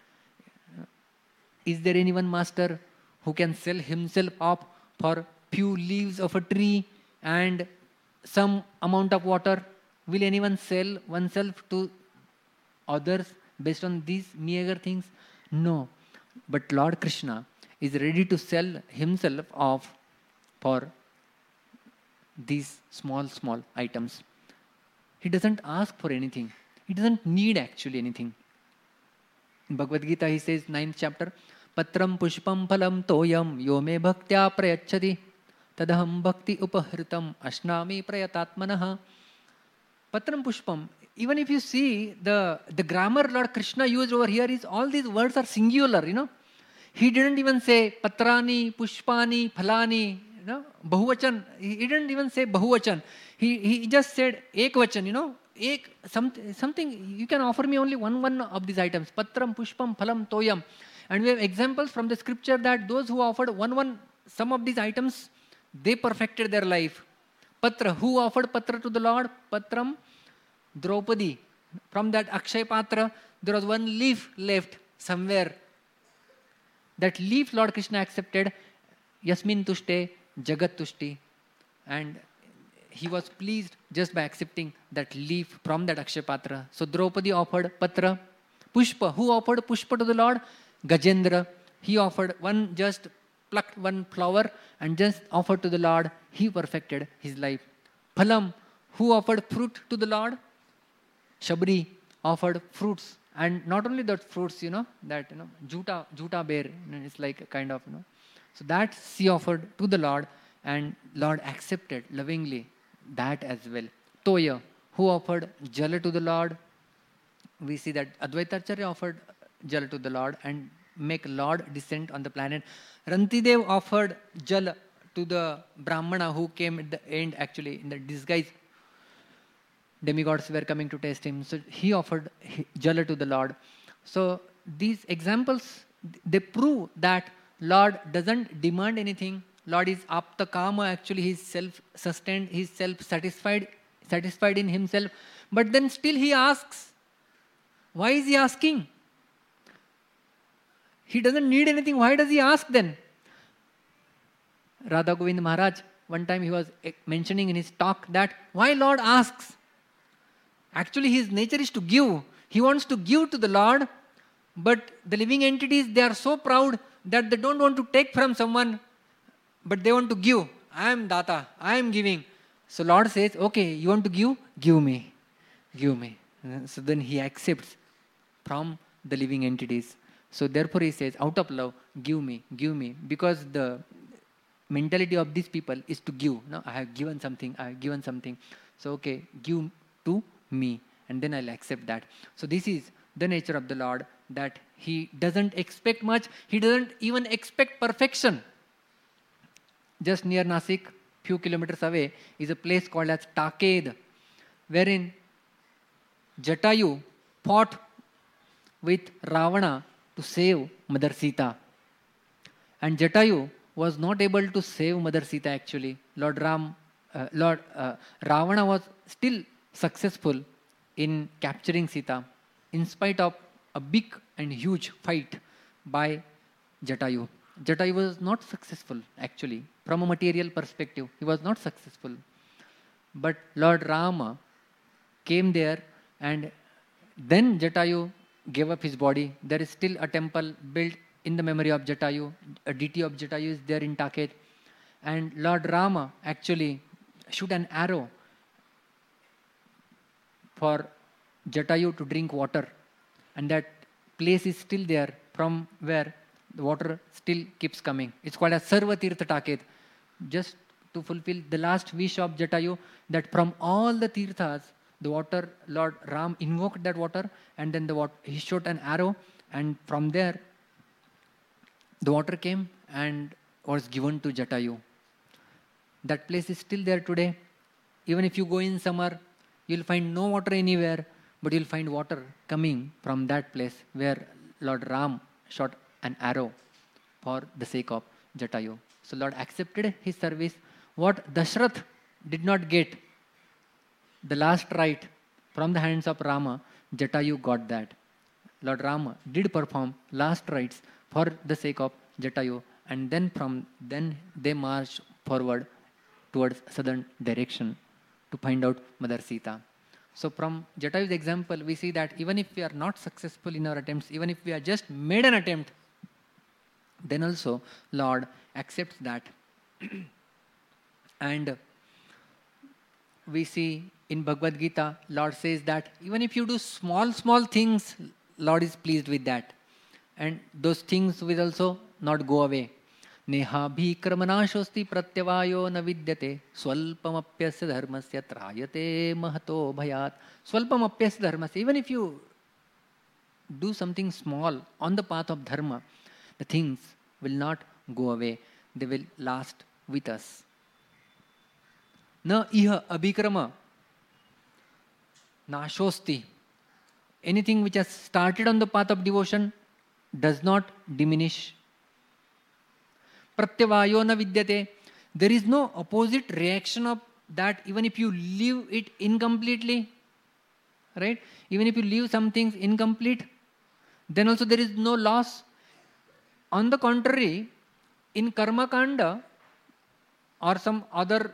Is there anyone master who can sell himself off for few leaves of a tree and some amount of water? Will anyone sell oneself to others based on these meager things? No. But Lord Krishna is ready to sell himself off for these small items. He doesn't ask for anything. He doesn't need actually anything. In Bhagavad Gita he says, 9th chapter, Patram pushpam phalam toyam yo me bhaktya prayachati tadaham bhakti upahritam ashnami prayatatmanaha. Patram pushpam. Even if you see the grammar Lord Krishna used over here is all these words are singular, He didn't even say patrani, pushpani, phalani, bahuvachan. He didn't even say bahuvachan. He just said ekvachan, something you can offer me only one of these items. Patram, pushpam, phalam, toyam. And we have examples from the scripture that those who offered some of these items, they perfected their life. Patra, who offered patra to the Lord? Patram, Draupadi. From that Akshay Patra, there was one leaf left somewhere. That leaf Lord Krishna accepted, Yasmin Tushte, Jagat Tushti. And he was pleased just by accepting that leaf from that Akshay Patra. So Draupadi offered Patra. Pushpa, who offered Pushpa to the Lord? Gajendra. He offered plucked one flower and just offered to the Lord. He perfected his life. Phalam, who offered fruit to the Lord? Shabri offered fruits. And not only that fruits, Juta bear, it's like a kind of, So that she offered to the Lord. And Lord accepted lovingly that as well. Toya, who offered jala to the Lord, we see that Advaitacharya offered jal to the Lord and make Lord descend on the planet. Rantidev offered jal to the Brahmana who came at the end, actually in the disguise. Demigods were coming to test him. So he offered jal to the Lord. So these examples, they prove that Lord doesn't demand anything. Lord is apta kama, actually he is self-sustained, he is self-satisfied, satisfied in himself. But then still he asks. Why is he asking? He doesn't need anything. Why does he ask then? Radha Govind Maharaj, one time he was mentioning in his talk that why Lord asks? Actually his nature is to give. He wants to give to the Lord, but the living entities, they are so proud that they don't want to take from someone, but they want to give. I am Data, I am giving. So Lord says, okay, you want to give? Give me. Give me. So then he accepts from the living entities. So therefore he says, out of love, give me, because the mentality of these people is to give. No, I have given something, So okay, give to me, and then I'll accept that. So this is the nature of the Lord, that he doesn't expect much, he doesn't even expect perfection. Just near Nasik, few kilometers away, is a place called as Taked, wherein Jatayu fought with Ravana to save Mother Sita. And Jatayu was not able to save Mother Sita actually. Ravana was still successful in capturing Sita in spite of a big and huge fight by Jatayu. Jatayu was not successful actually. From a material perspective, he was not successful. But Lord Rama came there, and then Jatayu gave up his body. There is still a temple built in the memory of Jatayu. A deity of Jatayu is there in Taked. And Lord Rama actually shoot an arrow for Jatayu to drink water. And that place is still there from where the water still keeps coming. It's called as Sarva Tirtha Taked. Just to fulfill the last wish of Jatayu, that from all the tirthas, the water, Lord Ram invoked that water, and then he shot an arrow, and from there the water came and was given to Jatayu. That place is still there today. Even if you go in summer, you'll find no water anywhere, but you'll find water coming from that place where Lord Ram shot an arrow for the sake of Jatayu. So Lord accepted his service. What Dashrath did not get, the last right from the hands of Rama, Jatayu got that. Lord Rama did perform last rites for the sake of Jatayu, and then they marched forward towards southern direction to find out Mother Sita. So from Jatayu's example, we see that even if we are not successful in our attempts, even if we have just made an attempt, then also Lord accepts that. And we see in Bhagavad Gita, Lord says that even if you do small things, Lord is pleased with that. And those things will also not go away. Neha bhikramanashosti pratyavayo na vidyate swalpamapyasya dharmasya trayate mahato bhayat. Swalpamapyasya dharmasya. Even if you do something small on the path of dharma, the things will not go away. They will last with us. Na iha abhikrama nashosti. Anything which has started on the path of devotion does not diminish. Pratyavayo na vidyate. There is no opposite reaction of that even if you leave it incompletely. Right? Even if you leave some things incomplete, then also there is no loss. On the contrary, in Karma Kanda or some other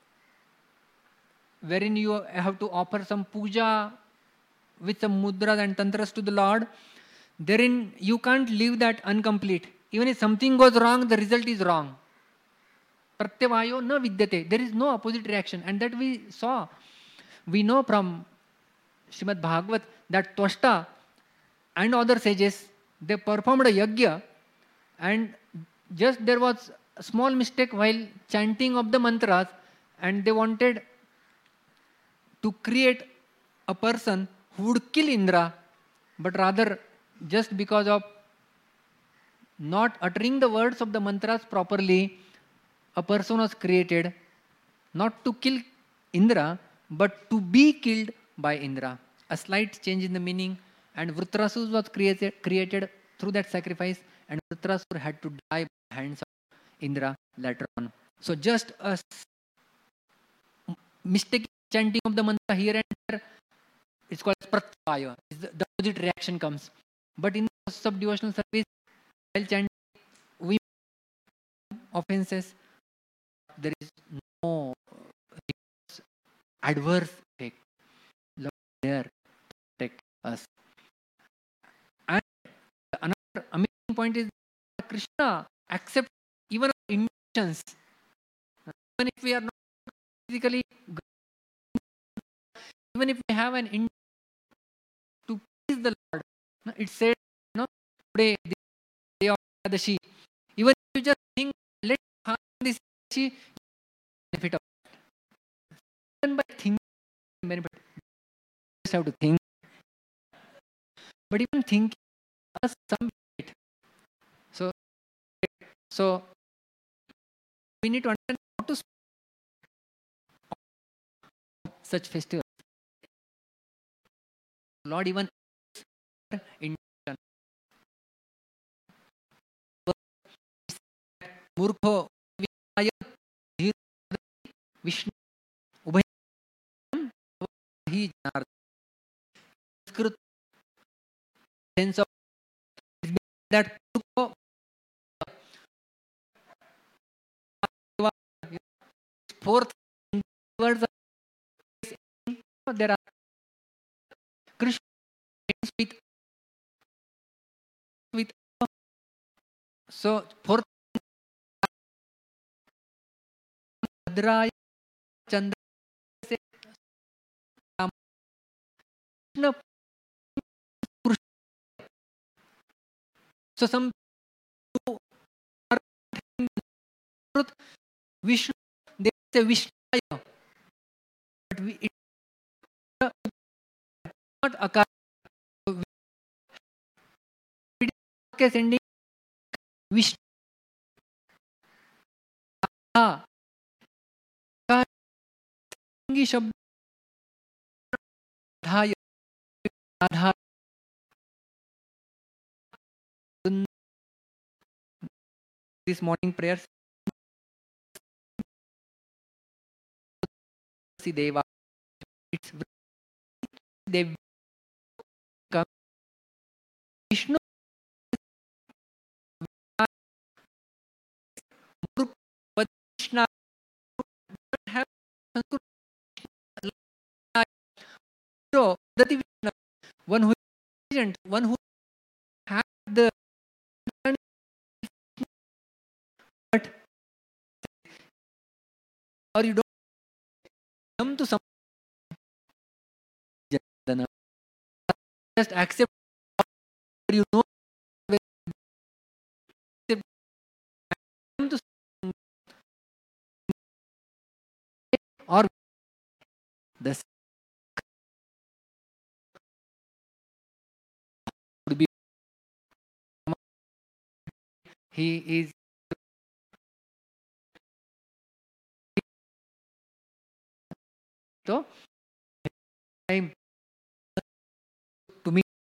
wherein you have to offer some puja with some mudras and tantras to the Lord, therein you can't leave that incomplete. Even if something goes wrong, the result is wrong. Pratyavayo na vidyate. There is no opposite reaction. And that we saw. We know from Srimad Bhagavad that Twashta and other sages, they performed a yajna, and just there was a small mistake while chanting of the mantras, and they wanted to create a person who would kill Indra, but rather just because of not uttering the words of the mantras properly, a person was created not to kill Indra, but to be killed by Indra. A slight change in the meaning, and Vritrasur was created through that sacrifice, and Vritrasur had to die by the hands of Indra later on. So just a mistake chanting of the mantra here and there, it's called pratyaya. The opposite reaction comes. But in the process of devotional service, while chanting, we offenses, there is no adverse effect. Lord there to protect us. And another amazing point is that Krishna accepts even our intentions. Even if we are not physically good, even if we have an intent to please the Lord. It said, today, the day of Ekadashi, even if you just think, let harm this Ekadashi, benefit of it. Even by thinking, benefit. You just have to think. But even thinking has some benefit. So we need to understand how to such festivals. Lord even intention. Murkho Vinaya Dhir Vishnu Ubhayam Hi Janardana. Sanskrit sense of that Murkho fourth words there are Krishna with so fourth Bhadraya Chandra se Krishna. So some who are truth Vishnu, they say Vishnaya, but it not occur. Case ending Vishnu शब्द आधार this morning prayers Deva, it's Dev Vishnu Krishna have Sanskrit one who is one who has the but or you don't come to some just accept you know come to or this would be he is so time to me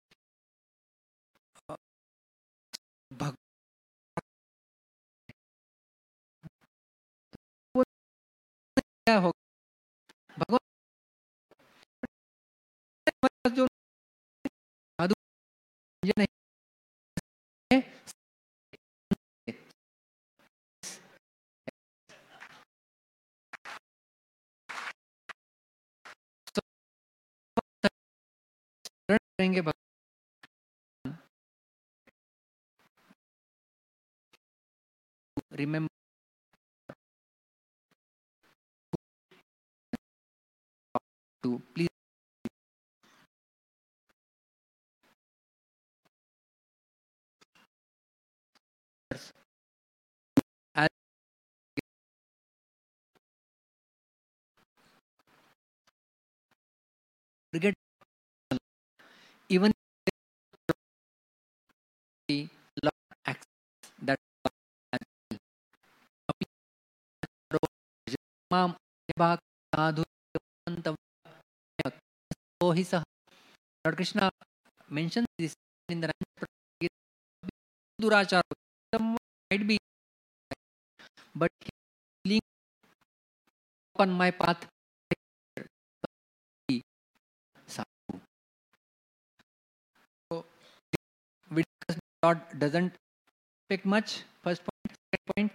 भगवान क्या हो भगवान जो साधु नहीं है करेंगे भगवान remember to please as forget even the Lord accepts that as well. Lord Krishna mentions this in the ninth Durachar. Someone might be, but healing on my path. So we discussed God doesn't expect much. First point, second point,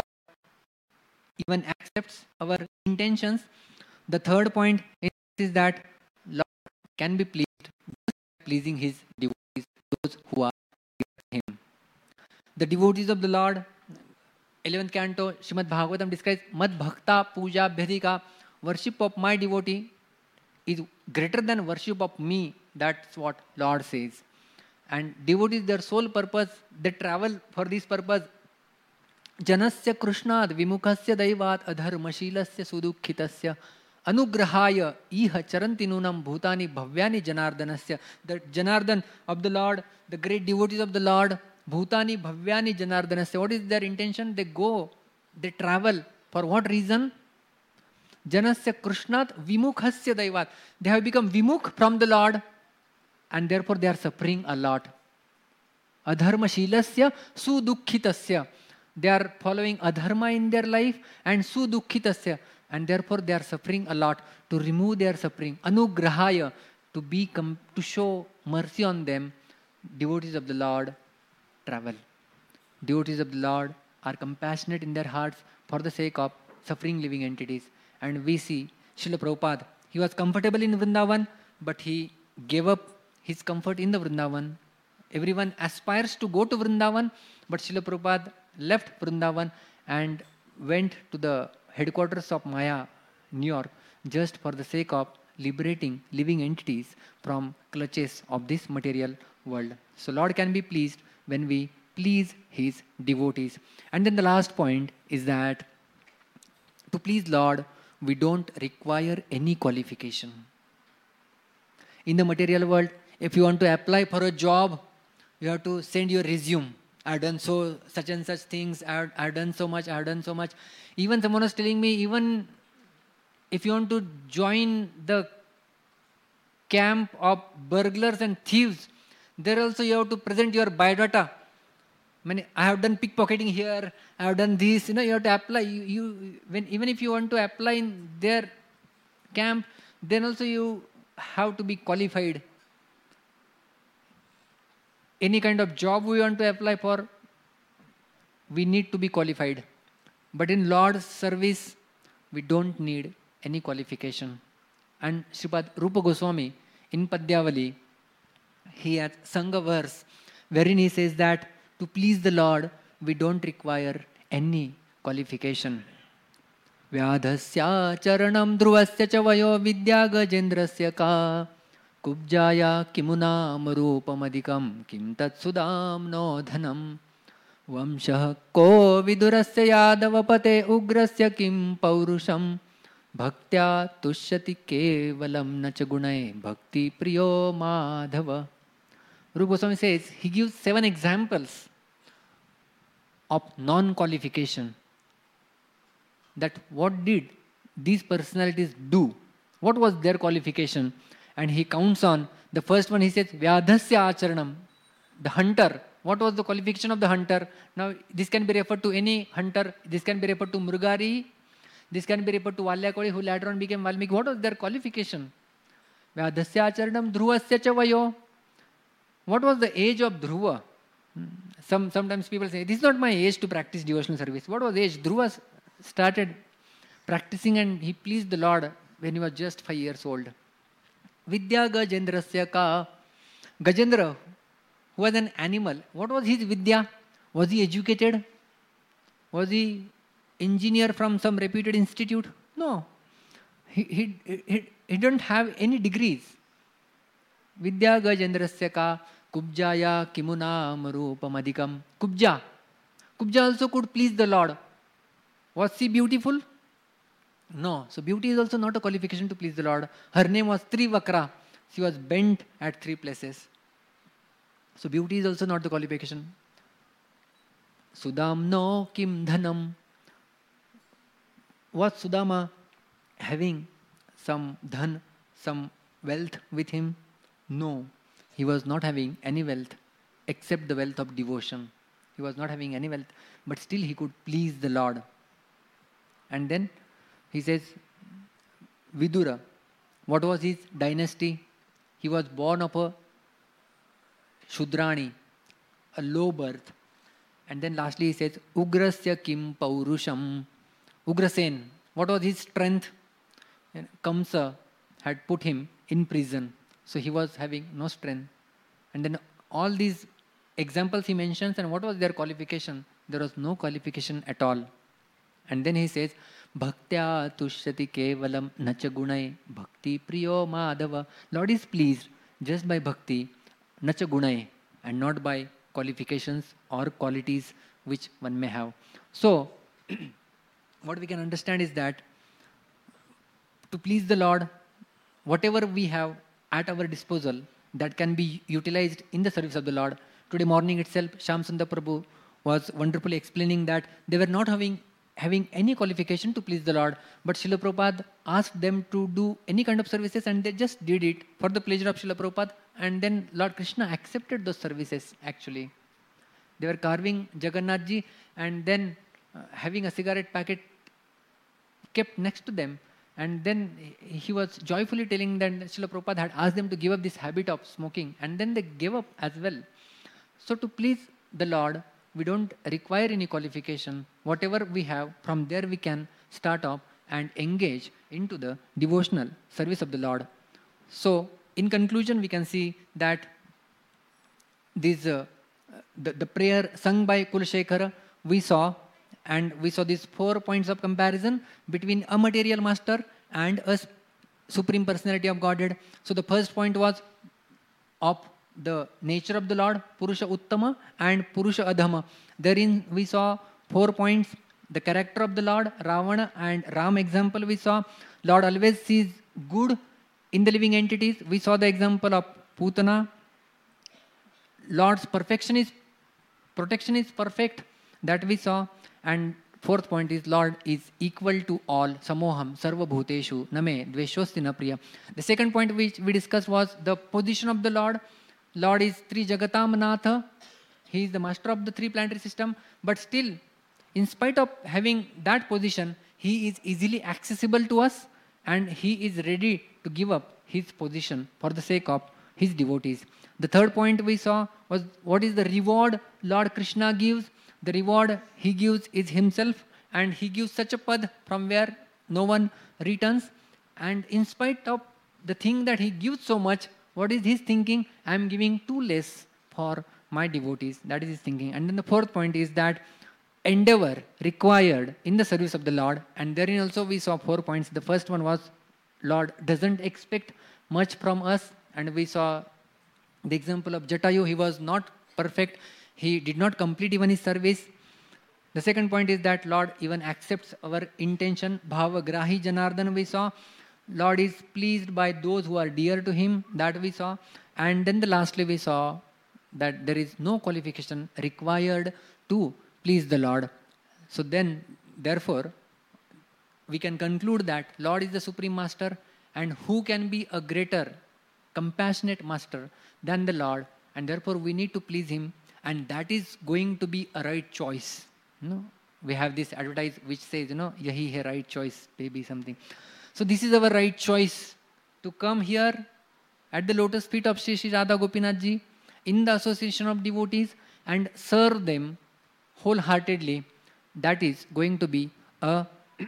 even accepts our intentions. The third point is that Lord can be pleasing His devotees, those who are with Him. The devotees of the Lord, 11th canto, Srimad Bhagavatam describes Mad Bhakta Puja Bhyadika. Worship of my devotee is greater than worship of me. That's what Lord says. And devotees, their sole purpose, they travel for this purpose. Janasya Krishnad Vimukhasya Daivat Adharmashilasya Sudukhitasya Anugrahaya Iha Charanti Nunam Bhutani Bhavyani Janardanasya. The Janardan of the Lord, the great devotees of the Lord, Bhutani Bhavyani Janardanasya. What is their intention? They go, they travel. For what reason? Janasya Krishnat Vimukhasya Daivat. They have become Vimukh from the Lord and therefore they are suffering a lot. Adharmashilasya Sudukhitasya. They are following adharma in their life and sudukhitasya, and therefore they are suffering a lot. To remove their suffering, anugrahaya, to show mercy on them, devotees of the Lord travel. Devotees of the Lord are compassionate in their hearts for the sake of suffering living entities. And we see Srila Prabhupada, he was comfortable in Vrindavan, but he gave up his comfort in the Vrindavan. Everyone aspires to go to Vrindavan, but Srila Prabhupada left Vrindavan and went to the headquarters of Maya, New York, just for the sake of liberating living entities from clutches of this material world. So Lord can be pleased when we please His devotees. And then the last point is that to please Lord, we don't require any qualification. In the material world, if you want to apply for a job, you have to send your resume. I've done such and such things, I've done so much, I've done so much. Even someone was telling me, even if you want to join the camp of burglars and thieves, there also you have to present your biodata. I have done pickpocketing here, I have done this, you have to apply. Even if you want to apply in their camp, then also you have to be qualified. Any kind of job we want to apply for, we need to be qualified. But in Lord's service, we don't need any qualification. And Sripad Rupa Goswami, in Padyavali, he has sung a verse wherein he says that to please the Lord, we don't require any qualification. Vyadhasya charanam dhruvasya chavayo vidya gajendrasya ka Kubjaya kimunam rupamadikam kim tat sudam no dhanam Vamshah ko vidurasya yadavapate ugrasya kim paurusham Bhaktya tushyati kevalam nacha gunai bhakti priyo madhava. Rupa Goswami says, he gives 7 examples of non-qualification. That what did these personalities do? What was their qualification? And he counts on, the first one he says, Vyadhasya acharanam, the hunter. What was the qualification of the hunter? Now this can be referred to any hunter, this can be referred to Mrugari, this can be referred to Valyakoli who later on became Valmiki. What was their qualification? Vyadhasya acharanam dhruvasya chavayo. What was the age of Dhruva? Sometimes people say, this is not my age to practice devotional service. What was age? Dhruva started practicing and he pleased the Lord when he was just 5 years old. Vidya Gajendrasya ka. Gajendra, who was an animal, what was his Vidya? Was he educated? Was he engineer from some reputed institute? No. He didn't have any degrees. Vidya Gajendrasya ka Kubjaya kimunam rupamadikam. Kubja. Kubja also could please the Lord. Was she beautiful? No. So beauty is also not a qualification to please the Lord. Her name was Trivakra. She was bent at 3 places. So beauty is also not the qualification. Sudamno kim dhanam. Was Sudama having some dhan, some wealth with him? No, he was not having any wealth except the wealth of devotion. He was not having any wealth, but still he could please the Lord. And then he says, Vidura, what was his dynasty? He was born of a Shudrani, a low birth. And then lastly he says, Ugrasya kim paurusham. Ugrasen, what was his strength? And Kamsa had put him in prison. So he was having no strength. And then all these examples he mentions, and what was their qualification? There was no qualification at all. And then he says, Bhaktya tushyati kevalam nacha gunai bhakti priyo madhava. Lord is pleased just by bhakti, nacha gunai, and not by qualifications or qualities which one may have. So, what we can understand is that to please the Lord, whatever we have at our disposal that can be utilized in the service of the Lord. Today morning itself, Shyam Sundar Prabhu was wonderfully explaining that they were not having any qualification to please the Lord, but Srila Prabhupada asked them to do any kind of services and they just did it for the pleasure of Srila Prabhupada, and then Lord Krishna accepted those services actually. They were carving Jagannath Ji and then having a cigarette packet kept next to them, and then he was joyfully telling that Srila Prabhupada had asked them to give up this habit of smoking, and then they gave up as well. So to please the Lord, we don't require any qualification. Whatever we have, from there we can start off and engage into the devotional service of the Lord. So in conclusion, we can see that this the prayer sung by Kulashekara, we saw these 4 points of comparison between a material master and a supreme personality of Godhead. So the first point was of the nature of the Lord, Purusha Uttama and Purusha Adhama. Therein we saw 4 points. The character of the Lord, Ravana and Ram example we saw. Lord always sees good in the living entities. We saw the example of Putana. Lord's protection is perfect, that we saw. And 4th point is Lord is equal to all. Samoham sarva bhuteshu name dveshosti na priya. The second point which we discussed was the position of the Lord. Lord is Tri Jagatam Natha. He is the master of the 3 planetary system. But still, in spite of having that position, he is easily accessible to us, and he is ready to give up his position for the sake of his devotees. The third point we saw was what is the reward Lord Krishna gives. The reward he gives is himself, and he gives such a pad from where no one returns. And in spite of the thing that he gives so much, what is his thinking? I am giving too less for my devotees. That is his thinking. And then the 4th point is that endeavor required in the service of the Lord. And therein also we saw 4 points. The first one was Lord doesn't expect much from us. And we saw the example of Jatayu. He was not perfect. He did not complete even his service. The second point is that Lord even accepts our intention. Bhava Grahi Janardhan we saw. Lord is pleased by those who are dear to him. That we saw. And then lastly we saw that there is no qualification required to please the Lord. So then, therefore, we can conclude that Lord is the Supreme Master, and who can be a greater, compassionate Master than the Lord, and therefore we need to please him, and that is going to be a right choice. We have this advertise which says, yahi hai right choice, maybe something. So this is our right choice, to come here at the lotus feet of Shri Radha Gopinath Ji in the association of devotees and serve them wholeheartedly. That is going to be a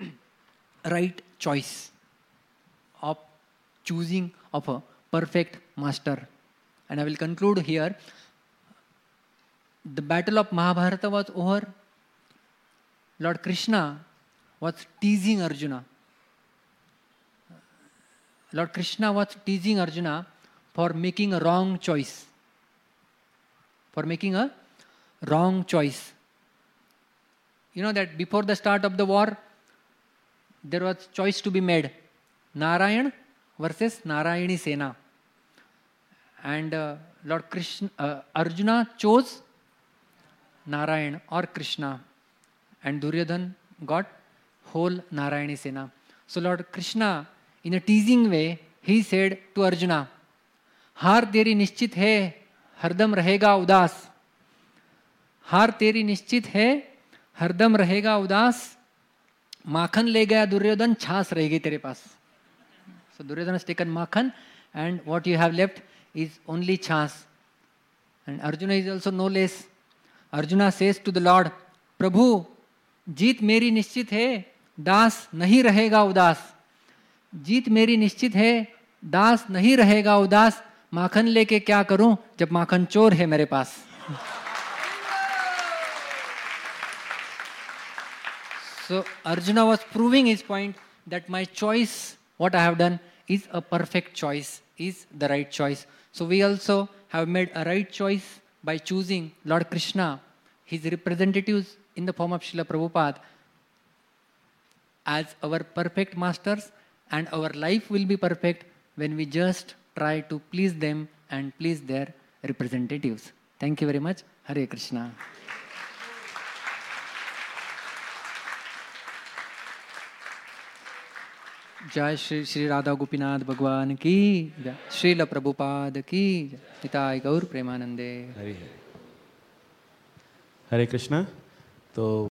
right choice of choosing of a perfect master. And I will conclude here. The battle of Mahabharata was over. Lord Krishna was teasing Arjuna. Lord Krishna was teasing Arjuna for making a wrong choice. For making a wrong choice. You know that before the start of the war, there was choice to be made. Narayan versus Narayani Sena. And Arjuna chose Narayan or Krishna, and Duryodhan got whole Narayani Sena. So Lord Krishna, in a teasing way, he said to Arjuna, हार तेरी निश्चित है, हरदम रहेगा उदास. हार तेरी निश्चित है, हरदम रहेगा उदास. माखन ले गया दुर्योधन, छाछ रह गई तेरे पास. So Duryodhan has taken makhan, and what you have left is only chance. And Arjuna is also no less. Arjuna says to the Lord, Prabhu, जीत मेरी निश्चित है, दास नहीं रहेगा उदास. जीत मेरी निश्चित है, दास नहीं रहेगा उदास. माखन लेके क्या करूं जब माखन चोर है मेरे पास. So Arjuna was proving his point that my choice, what I have done, is a perfect choice, is the right choice. So we also have made a right choice by choosing Lord Krishna, his representatives in the form of Srila Prabhupada, as our perfect masters, and our life will be perfect when we just try to please them and please their representatives. Thank you very much. Hare Krishna. जय श्री श्री राधा गोपीनाथ भगवान की जय. श्रील प्रभुपाद की जय. निताय गौर प्रेमानंदे. हरे कृष्णा. तो